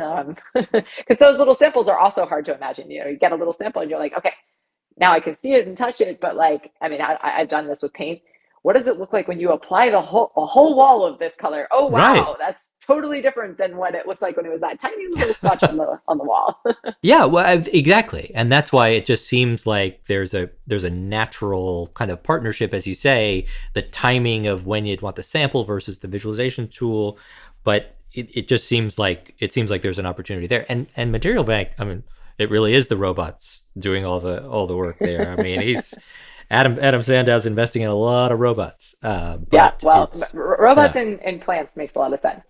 Because those little samples are also hard to imagine. You get a little sample and you're like, okay, now I can see it and touch it. But I've done this with paint. What does it look like when you apply a whole wall of this color? Oh, wow, right. That's totally different than what it looks like when it was that tiny little swatch on the wall. Yeah, well, exactly. And that's why it just seems like there's a natural kind of partnership, as you say, the timing of when you'd want the sample versus the visualization tool. But it just seems like there's an opportunity there. And Material Bank, I mean, it really is the robots doing all the work there. I mean, he's Adam Sandow's investing in a lot of robots. Robots and plants makes a lot of sense.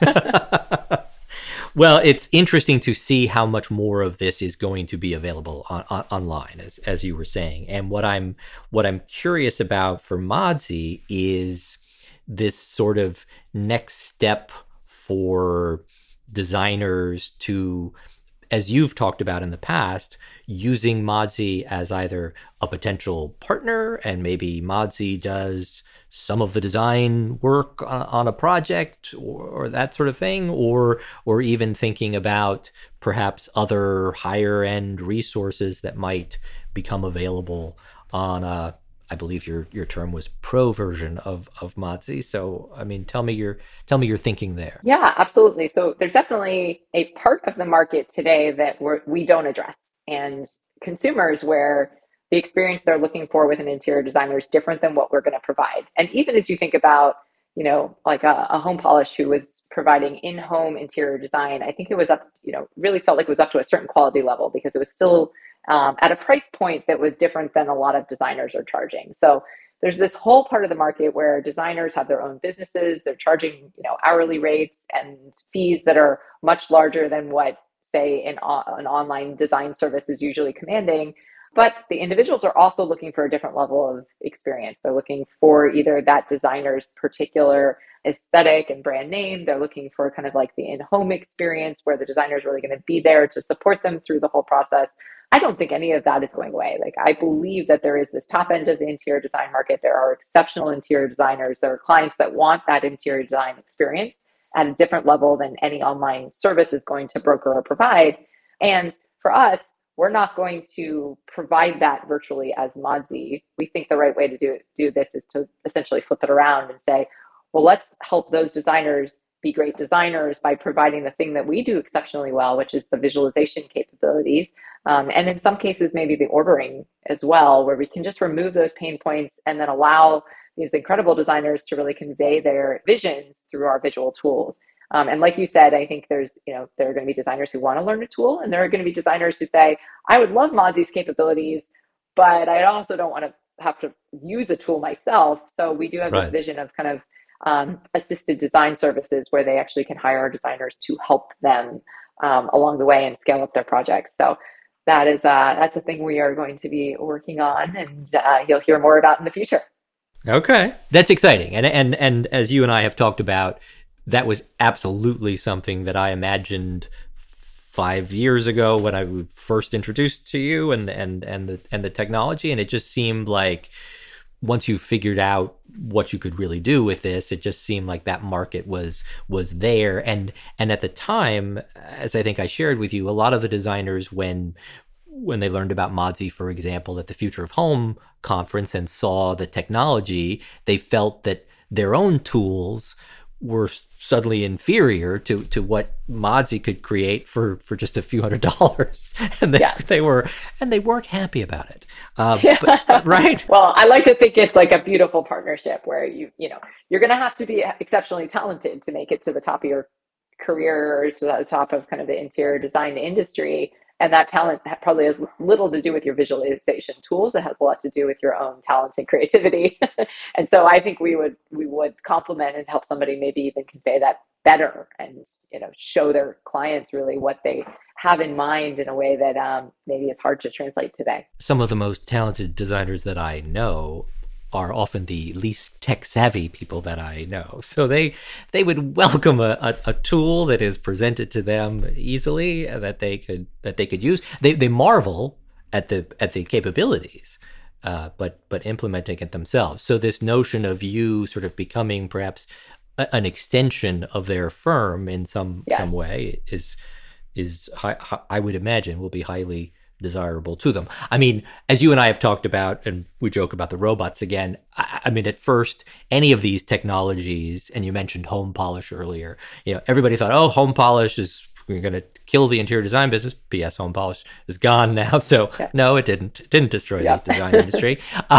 Well, it's interesting to see how much more of this is going to be available online, as you were saying. And what I'm curious about for Modsy is this sort of next step for designers to, as you've talked about in the past, using Modsy as either a potential partner, and maybe Modsy does some of the design work on a project or that sort of thing, or even thinking about perhaps other higher end resources that might become available on a, I believe your term was pro version of Modsy. So, I mean, tell me your thinking there. Yeah, absolutely. So there's definitely a part of the market today that we don't address, and consumers where the experience they're looking for with an interior designer is different than what we're going to provide. And even as you think about, like a Home Polish who was providing in-home interior design, I think it was up, really felt like it was up to a certain quality level because it was still at a price point that was different than a lot of designers are charging. So there's this whole part of the market where designers have their own businesses. They're charging, hourly rates and fees that are much larger than what, say, an online design service is usually commanding. But the individuals are also looking for a different level of experience. They're looking for either that designer's particular aesthetic and brand name. They're looking for kind of like the in-home experience where the designer is really going to be there to support them through the whole process. I don't think any of that is going away. Like, I believe that there is this top end of the interior design market. There are exceptional interior designers. There are clients that want that interior design experience at a different level than any online service is going to broker or provide. And for us, we're not going to provide that virtually as Modsy. We think the right way to do this is to essentially flip it around and say, well, let's help those designers be great designers by providing the thing that we do exceptionally well, which is the visualization capabilities. And in some cases, maybe the ordering as well, where we can just remove those pain points and then allow these incredible designers to really convey their visions through our visual tools. And like you said, I think there are going to be designers who want to learn a tool, and there are going to be designers who say, I would love Modsy's capabilities, but I also don't want to have to use a tool myself. So we do have this vision of kind of assisted design services where they actually can hire our designers to help them along the way and scale up their projects. So that's a thing we are going to be working on, and you'll hear more about in the future. Okay, that's exciting. And as you and I have talked about, that was absolutely something that I imagined 5 years ago when I was first introduced to you and the technology. And it just seemed like once you figured out what you could really do with this, it just seemed like that market was there. And at the time, as I think I shared with you, a lot of the designers, when they learned about Modsy, for example, at the Future of Home conference and saw the technology, they felt that their own tools were suddenly inferior to what Modsy could create for just a few $100s, and they weren't happy about it. But, right? Well, I like to think it's like a beautiful partnership where you're going to have to be exceptionally talented to make it to the top of your career or to the top of kind of the interior design industry. And that talent probably has little to do with your visualization tools. It has a lot to do with your own talent and creativity. And so I think we would complement and help somebody maybe even convey that better and show their clients really what they have in mind in a way that maybe is hard to translate today. Some of the most talented designers that I know are often the least tech savvy people that I know. So they would welcome a tool that is presented to them easily that they could use. They marvel at the capabilities, but implementing it themselves. So this notion of you sort of becoming perhaps an extension of their firm in some way is I would imagine will be highly desirable to them. I mean, as you and I have talked about, and we joke about the robots again, I mean, at first, any of these technologies, and you mentioned home polish earlier, everybody thought, oh, home polish is going to kill the interior design business. P.S. Home polish is gone now. So no, it didn't. It didn't destroy the design industry.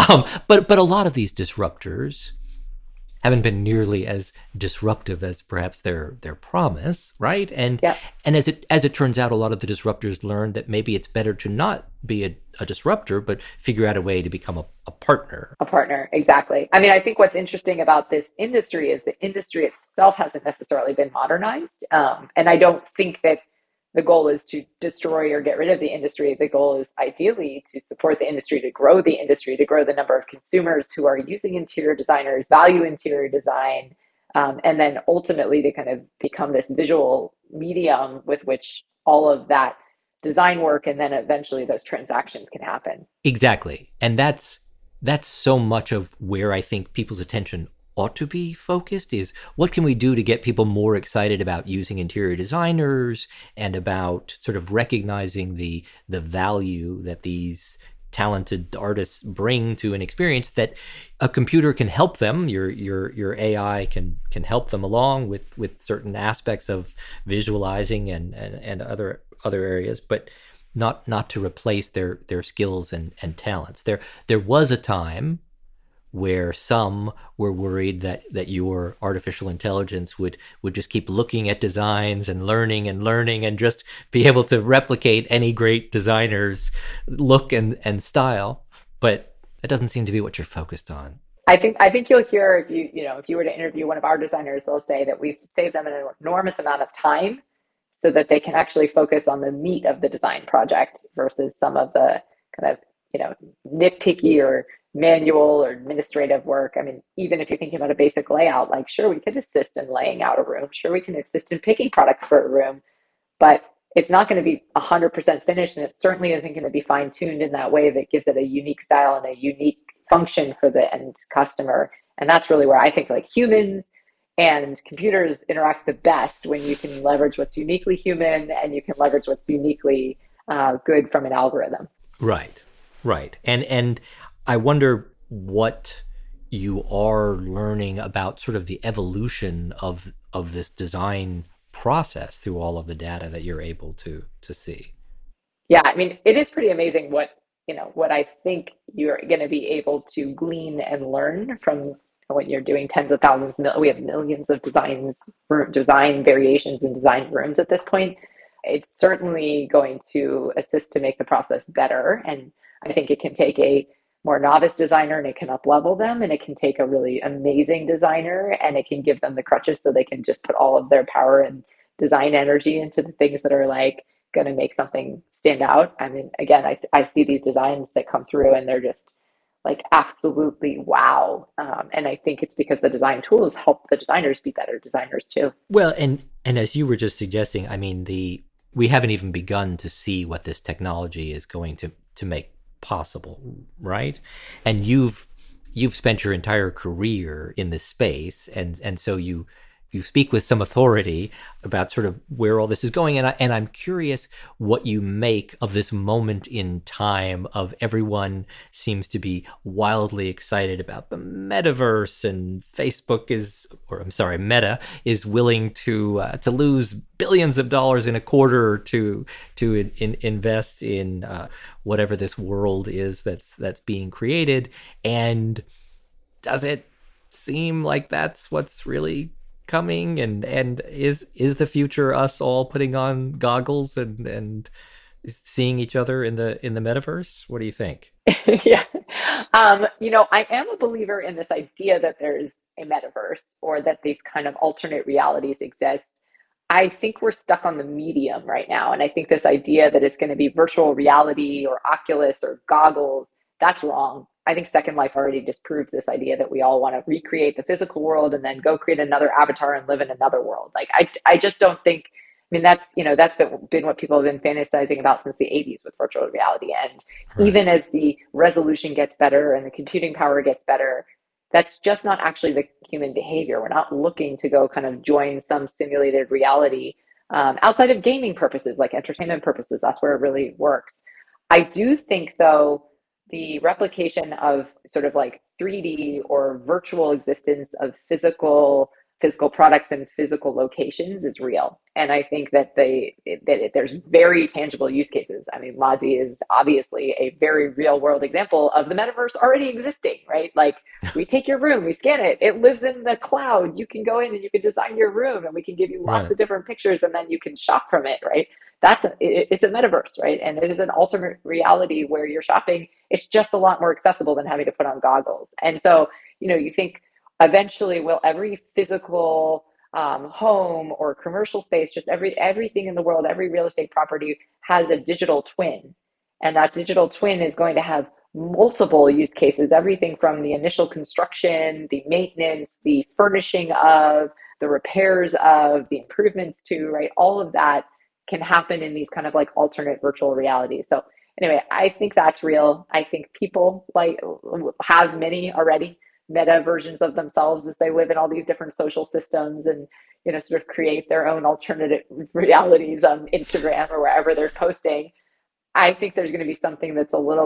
But a lot of these disruptors haven't been nearly as disruptive as perhaps their promise, right? And as it turns out, a lot of the disruptors learned that maybe it's better to not be a disruptor, but figure out a way to become a partner. A partner, exactly. I mean, I think what's interesting about this industry is the industry itself hasn't necessarily been modernized. And I don't think that the goal is to destroy or get rid of the industry. The goal is ideally to support the industry, to grow the number of consumers who are using interior designers, value interior design, and then ultimately to kind of become this visual medium with which all of that design work and then eventually those transactions can happen. Exactly. And that's so much of where I think people's attention ought to be focused is what can we do to get people more excited about using interior designers and about sort of recognizing the value that these talented artists bring to an experience that a computer can help them. Your AI can help them along with certain aspects of visualizing and other areas, but not to replace their skills and talents. There was a time where some were worried that your artificial intelligence would just keep looking at designs and learning and just be able to replicate any great designer's look and style. But that doesn't seem to be what you're focused on. I think you'll hear if you were to interview one of our designers, they'll say that we've saved them an enormous amount of time so that they can actually focus on the meat of the design project versus some of the kind of nitpicky or manual or administrative work. I mean, even if you're thinking about a basic layout, like sure, we could assist in laying out a room. Sure, we can assist in picking products for a room, but it's not going to be 100% finished, and it certainly isn't going to be fine-tuned in that way that gives it a unique style and a unique function for the end customer. And that's really where I think like humans and computers interact the best, when you can leverage what's uniquely human and you can leverage what's uniquely good from an algorithm. Right. And I wonder what you are learning about sort of the evolution of this design process through all of the data that you're able to see. Yeah, I mean, it is pretty amazing what I think you're going to be able to glean and learn from when you're doing tens of thousands. We have millions of design variations and design rooms at this point. It's certainly going to assist to make the process better. And I think it can take a more novice designer and it can up level them, and it can take a really amazing designer and it can give them the crutches so they can just put all of their power and design energy into the things that are like going to make something stand out. I mean, again, I see these designs that come through and they're just like absolutely wow. And I think it's because the design tools help the designers be better designers too. Well, and as you were just suggesting, I mean, we haven't even begun to see what this technology is going to make possible, right? And you've spent your entire career in this space, and so you speak with some authority about sort of where all this is going. And I'm curious what you make of this moment in time of everyone seems to be wildly excited about the metaverse, and Meta is willing to lose billions of dollars in a quarter to invest in whatever this world is that's being created. And does it seem like that's what's really coming, and is the future us all putting on goggles and seeing each other in the metaverse? What do you think? Yeah. I am a believer in this idea that there's a metaverse or that these kind of alternate realities exist. I think we're stuck on the medium right now. And I think this idea that it's going to be virtual reality or Oculus or goggles, that's wrong. I think Second Life already disproved this idea that we all want to recreate the physical world and then go create another avatar and live in another world. Like, I just don't think, I mean, that's been what people have been fantasizing about since the 80s with virtual reality. And right. Even as the resolution gets better and the computing power gets better, that's just not actually the human behavior. We're not looking to go kind of join some simulated reality outside of gaming purposes, like entertainment purposes. That's where it really works. I do think, though, the replication of sort of like 3D or virtual existence of physical products and physical locations is real. And I think that there's very tangible use cases. I mean, Mozzie is obviously a very real world example of the metaverse already existing, right? Like, we take your room, we scan it, it lives in the cloud. You can go in and you can design your room and we can give you lots of different pictures and then you can shop from it, right? It's a metaverse, right? And it is an alternate reality where you're shopping. It's just a lot more accessible than having to put on goggles. And so, you think eventually, will every physical home or commercial space, just everything in the world, every real estate property has a digital twin. And that digital twin is going to have multiple use cases, everything from the initial construction, the maintenance, the furnishing of, the repairs of, the improvements to, right? All of that can happen in these kind of like alternate virtual realities. So anyway, I think that's real. I think people have many already meta versions of themselves as they live in all these different social systems and, sort of create their own alternative realities on Instagram or wherever they're posting. I think there's going to be something that's a little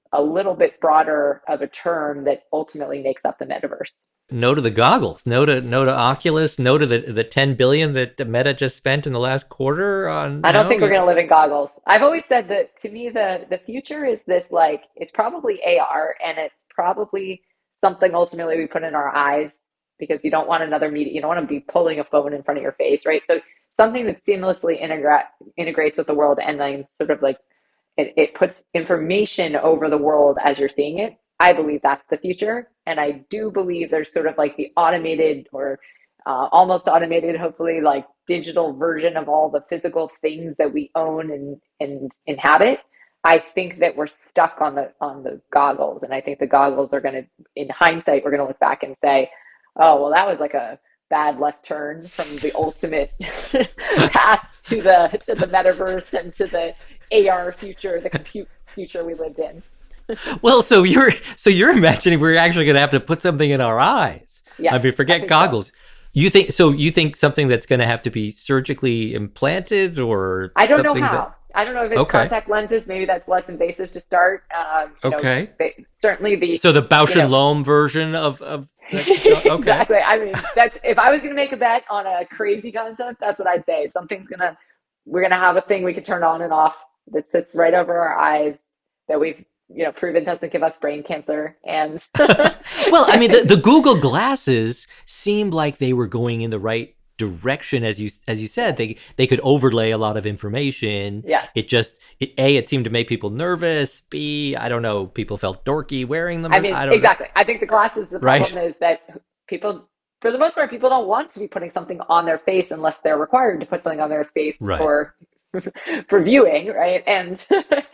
bit broader of a term that ultimately makes up the metaverse. No to the goggles, no to Oculus, no to the 10 billion that Meta just spent in the last quarter on. I don't think we're going to live in goggles. I've always said that to me, the future is this, like, it's probably AR and it's probably something ultimately we put in our eyes, because you don't want another media. You don't want to be pulling a phone in front of your face, right? So something that seamlessly integrates with the world and then sort of like it puts information over the world as you're seeing it. I believe that's the future. And I do believe there's sort of like the automated or almost automated, hopefully, like digital version of all the physical things that we own and inhabit. I think that we're stuck on the goggles, and I think the goggles are going to, in hindsight, we're going to look back and say, oh, well, that was like a bad left turn from the ultimate path to the metaverse and to the AR future, the compute future we lived in. Well, so you're imagining we're actually going to have to put something in our eyes. Yeah, I mean, forget goggles. So. You think something that's going to have to be surgically implanted, or I don't know how. I don't know if it's okay. contact lenses. Maybe that's less invasive to start. Okay. Certainly the Bausch and Lomb version of okay. Exactly. I mean, that's, if I was going to make a bet on a crazy concept, that's what I'd say. We're gonna have a thing we can turn on and off that sits right over our eyes that we've proven doesn't give us brain cancer. And well, I mean, the Google glasses seemed like they were going in the right direction, as you said. They could overlay a lot of information. Yeah. It seemed to make people nervous. B, I don't know, people felt dorky wearing them. I mean, exactly. I think the glasses, the problem is that people, for the most part, people don't want to be putting something on their face unless they're required to put something on their face for viewing, right? And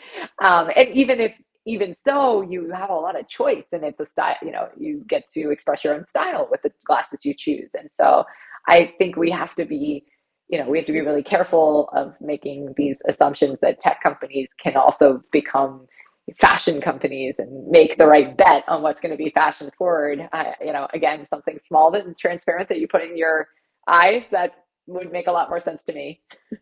and even so, you have a lot of choice, and it's a style. You get to express your own style with the glasses you choose. And so I think we have to be really careful of making these assumptions that tech companies can also become fashion companies and make the right bet on what's going to be fashion forward. Again, something small and transparent that you put in your eyes, that would make a lot more sense to me.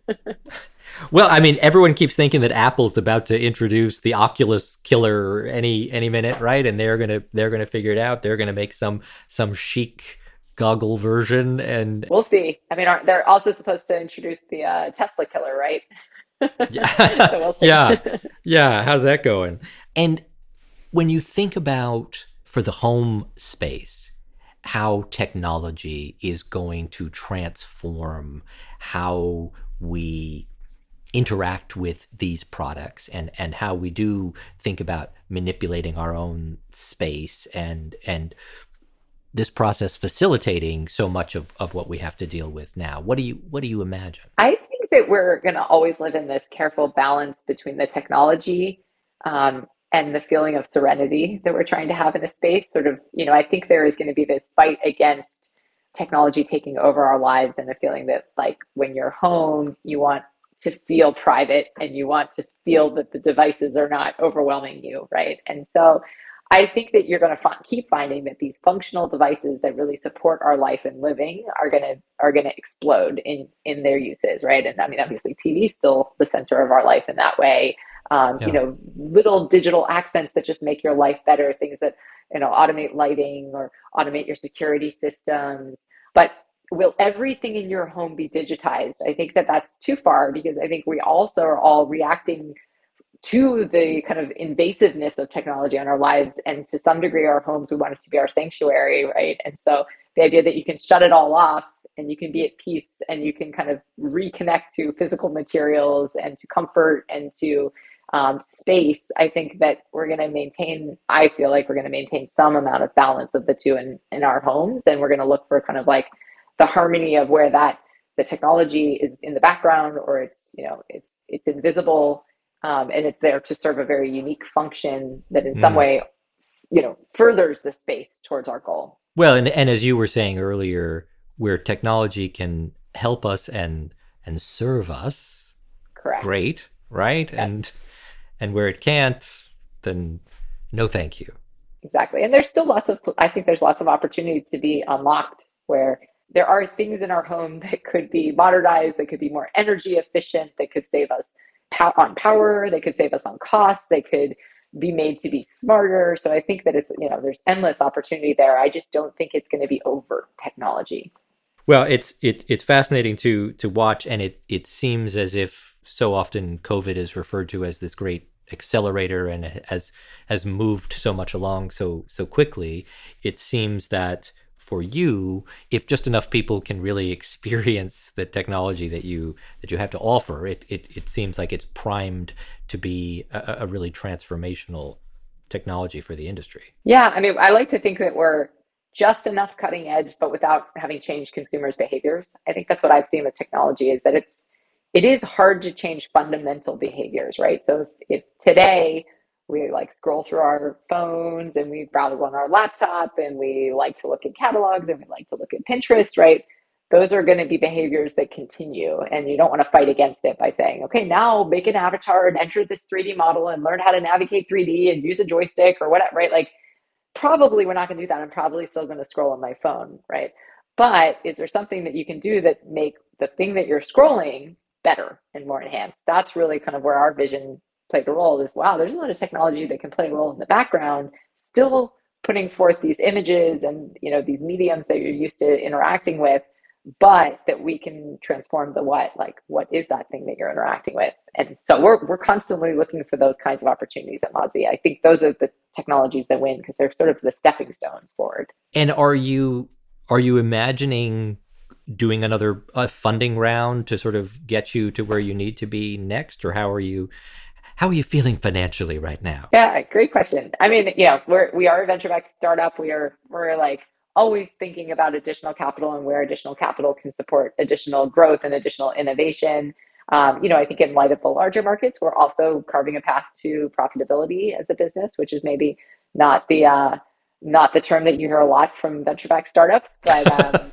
Well, I mean, everyone keeps thinking that Apple's about to introduce the Oculus killer any minute, right? And they're gonna figure it out. They're gonna make some chic goggle version, and we'll see. I mean, they're also supposed to introduce the Tesla killer, right? Yeah. So we'll see. Yeah. How's that going? And when you think about, for the home space, how technology is going to transform how we interact with these products, and how we do think about manipulating our own space, and this process facilitating so much of what we have to deal with now. What do you imagine? I think that we're going to always live in this careful balance between the technology and the feeling of serenity that we're trying to have in a space. Sort of, I think there is going to be this fight against technology taking over our lives, and the feeling that, like, when you're home, you want to feel private and you want to feel that the devices are not overwhelming you, right? And so I think that you're going to keep finding that these functional devices that really support our life and living are going to explode in their uses, right? And I mean, obviously, TV is still the center of our life in that way. Little digital accents that just make your life better, things that automate lighting or automate your security systems. But will everything in your home be digitized? I think that that's too far, because I think we also are all reacting to the kind of invasiveness of technology on our lives, and to some degree our homes, we want it to be our sanctuary, right? And so the idea that you can shut it all off and you can be at peace and you can kind of reconnect to physical materials and to comfort and to space, I think that I feel like we're going to maintain some amount of balance of the two in our homes, and we're going to look for kind of like the harmony of where the technology is in the background, or it's invisible, and it's there to serve a very unique function that in some way, furthers the space towards our goal. Well, and as you were saying earlier, where technology can help us and serve us, correct, great, right? Yes. And where it can't, then no thank you. Exactly. And there's still I think there's lots of opportunity to be unlocked, where there are things in our home that could be modernized, that could be more energy efficient, that could save us on power, they could save us on costs, they could be made to be smarter. So I think that it's, there's endless opportunity there. I just don't think it's going to be over technology. Well, it's fascinating to watch, and it seems as if so often COVID is referred to as this great accelerator, and has moved so much along so quickly. It seems that for you, if just enough people can really experience the technology that you have to offer, it seems like it's primed to be a really transformational technology for the industry. Yeah, I mean, I like to think that we're just enough cutting edge, but without having changed consumers' behaviors. I think that's what I've seen with technology, is that it is hard to change fundamental behaviors, right? So if today we like scroll through our phones and we browse on our laptop and we like to look at catalogs and we like to look at Pinterest, right? Those are going to be behaviors that continue, and you don't want to fight against it by saying, okay, now make an avatar and enter this 3D model and learn how to navigate 3D and use a joystick or whatever, right? Like, probably we're not going to do that. I'm probably still going to scroll on my phone, right? But is there something that you can do that make the thing that you're scrolling better and more enhanced? That's really kind of where our vision played a role. Is, wow, there's a lot of technology that can play a role in the background, still putting forth these images and, you know, these mediums that you're used to interacting with, but that we can transform the what. Like, what is that thing that you're interacting with? And so we're constantly looking for those kinds of opportunities at Modsy. I think those are the technologies that win because they're sort of the stepping stones forward. And are you imagining doing another funding round to sort of get you to where you need to be next, or how are you feeling financially right now? Yeah, great question. I mean, you know, we are a venture-backed startup. We're like always thinking about additional capital and where additional capital can support additional growth and additional innovation. You know, I think in light of the larger markets, we're also carving a path to profitability as a business, which is maybe not the term that you hear a lot from venture-backed startups, but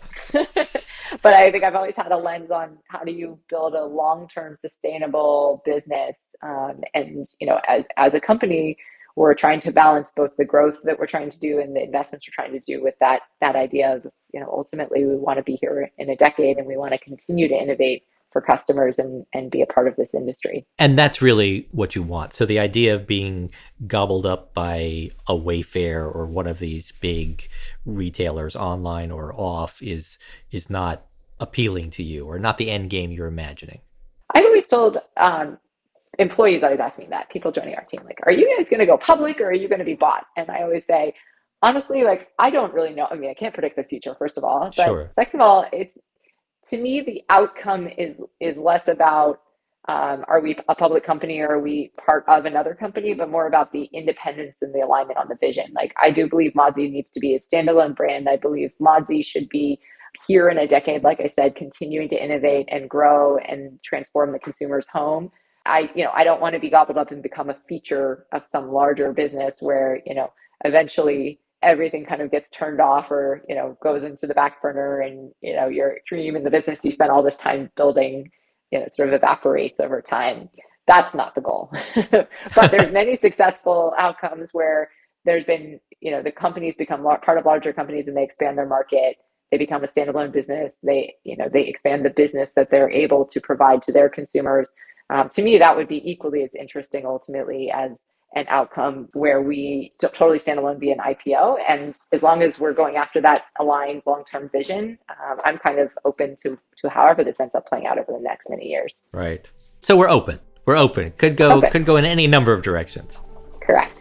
but I think I've always had a lens on how do you build a long-term sustainable business, and you know, as a company, we're trying to balance both the growth that we're trying to do and the investments we're trying to do with that idea of, you know, ultimately we want to be here in a decade and we want to continue to innovate for customers and be a part of this industry. And that's really what you want. So the idea of being gobbled up by a Wayfair or one of these big retailers online or off is not appealing to you, or not the end game you're imagining. I've always told employees always ask me that, people joining our team, like, are you guys going to go public or are you going to be bought? And I always say, honestly, like, I don't really know. I mean, I can't predict the future, first of all, but sure. Second of all, it's, to me, the outcome is less about are we a public company or are we part of another company, but more about the independence and the alignment on the vision. Like, I do believe Modsy needs to be a standalone brand. I believe Modsy should be here in a decade, like I said, continuing to innovate and grow and transform the consumer's home. I don't want to be gobbled up and become a feature of some larger business where, you know, eventually everything kind of gets turned off or, you know, goes into the back burner, and, you know, your dream in the business you spent all this time building, you know, sort of evaporates over time. That's not the goal. But there's many successful outcomes where there's been, you know, the companies become part of larger companies and they expand their market. They become a standalone business. They expand the business that they're able to provide to their consumers. To me, that would be equally as interesting ultimately as an outcome where we totally stand alone via an IPO. And as long as we're going after that aligned long-term vision, I'm kind of open to however this ends up playing out over the next many years. Right. So we're open. Could go in any number of directions. Correct.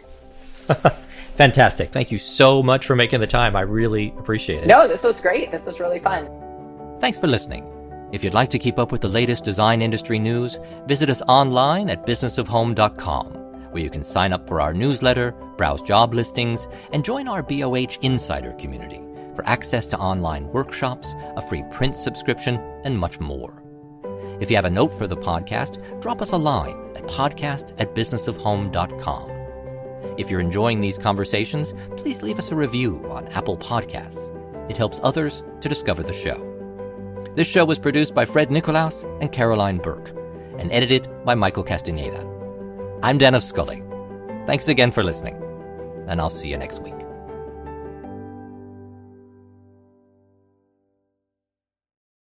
Fantastic. Thank you so much for making the time. I really appreciate it. No, this was great. This was really fun. Thanks for listening. If you'd like to keep up with the latest design industry news, visit us online at businessofhome.com, where you can sign up for our newsletter, browse job listings, and join our BOH Insider community for access to online workshops, a free print subscription, and much more. If you have a note for the podcast, drop us a line at podcast@businessofhome.com. If you're enjoying these conversations, please leave us a review on Apple Podcasts. It helps others to discover the show. This show was produced by Fred Nicolaus and Caroline Burke, and edited by Michael Castaneda. I'm Dennis Scully. Thanks again for listening, and I'll see you next week.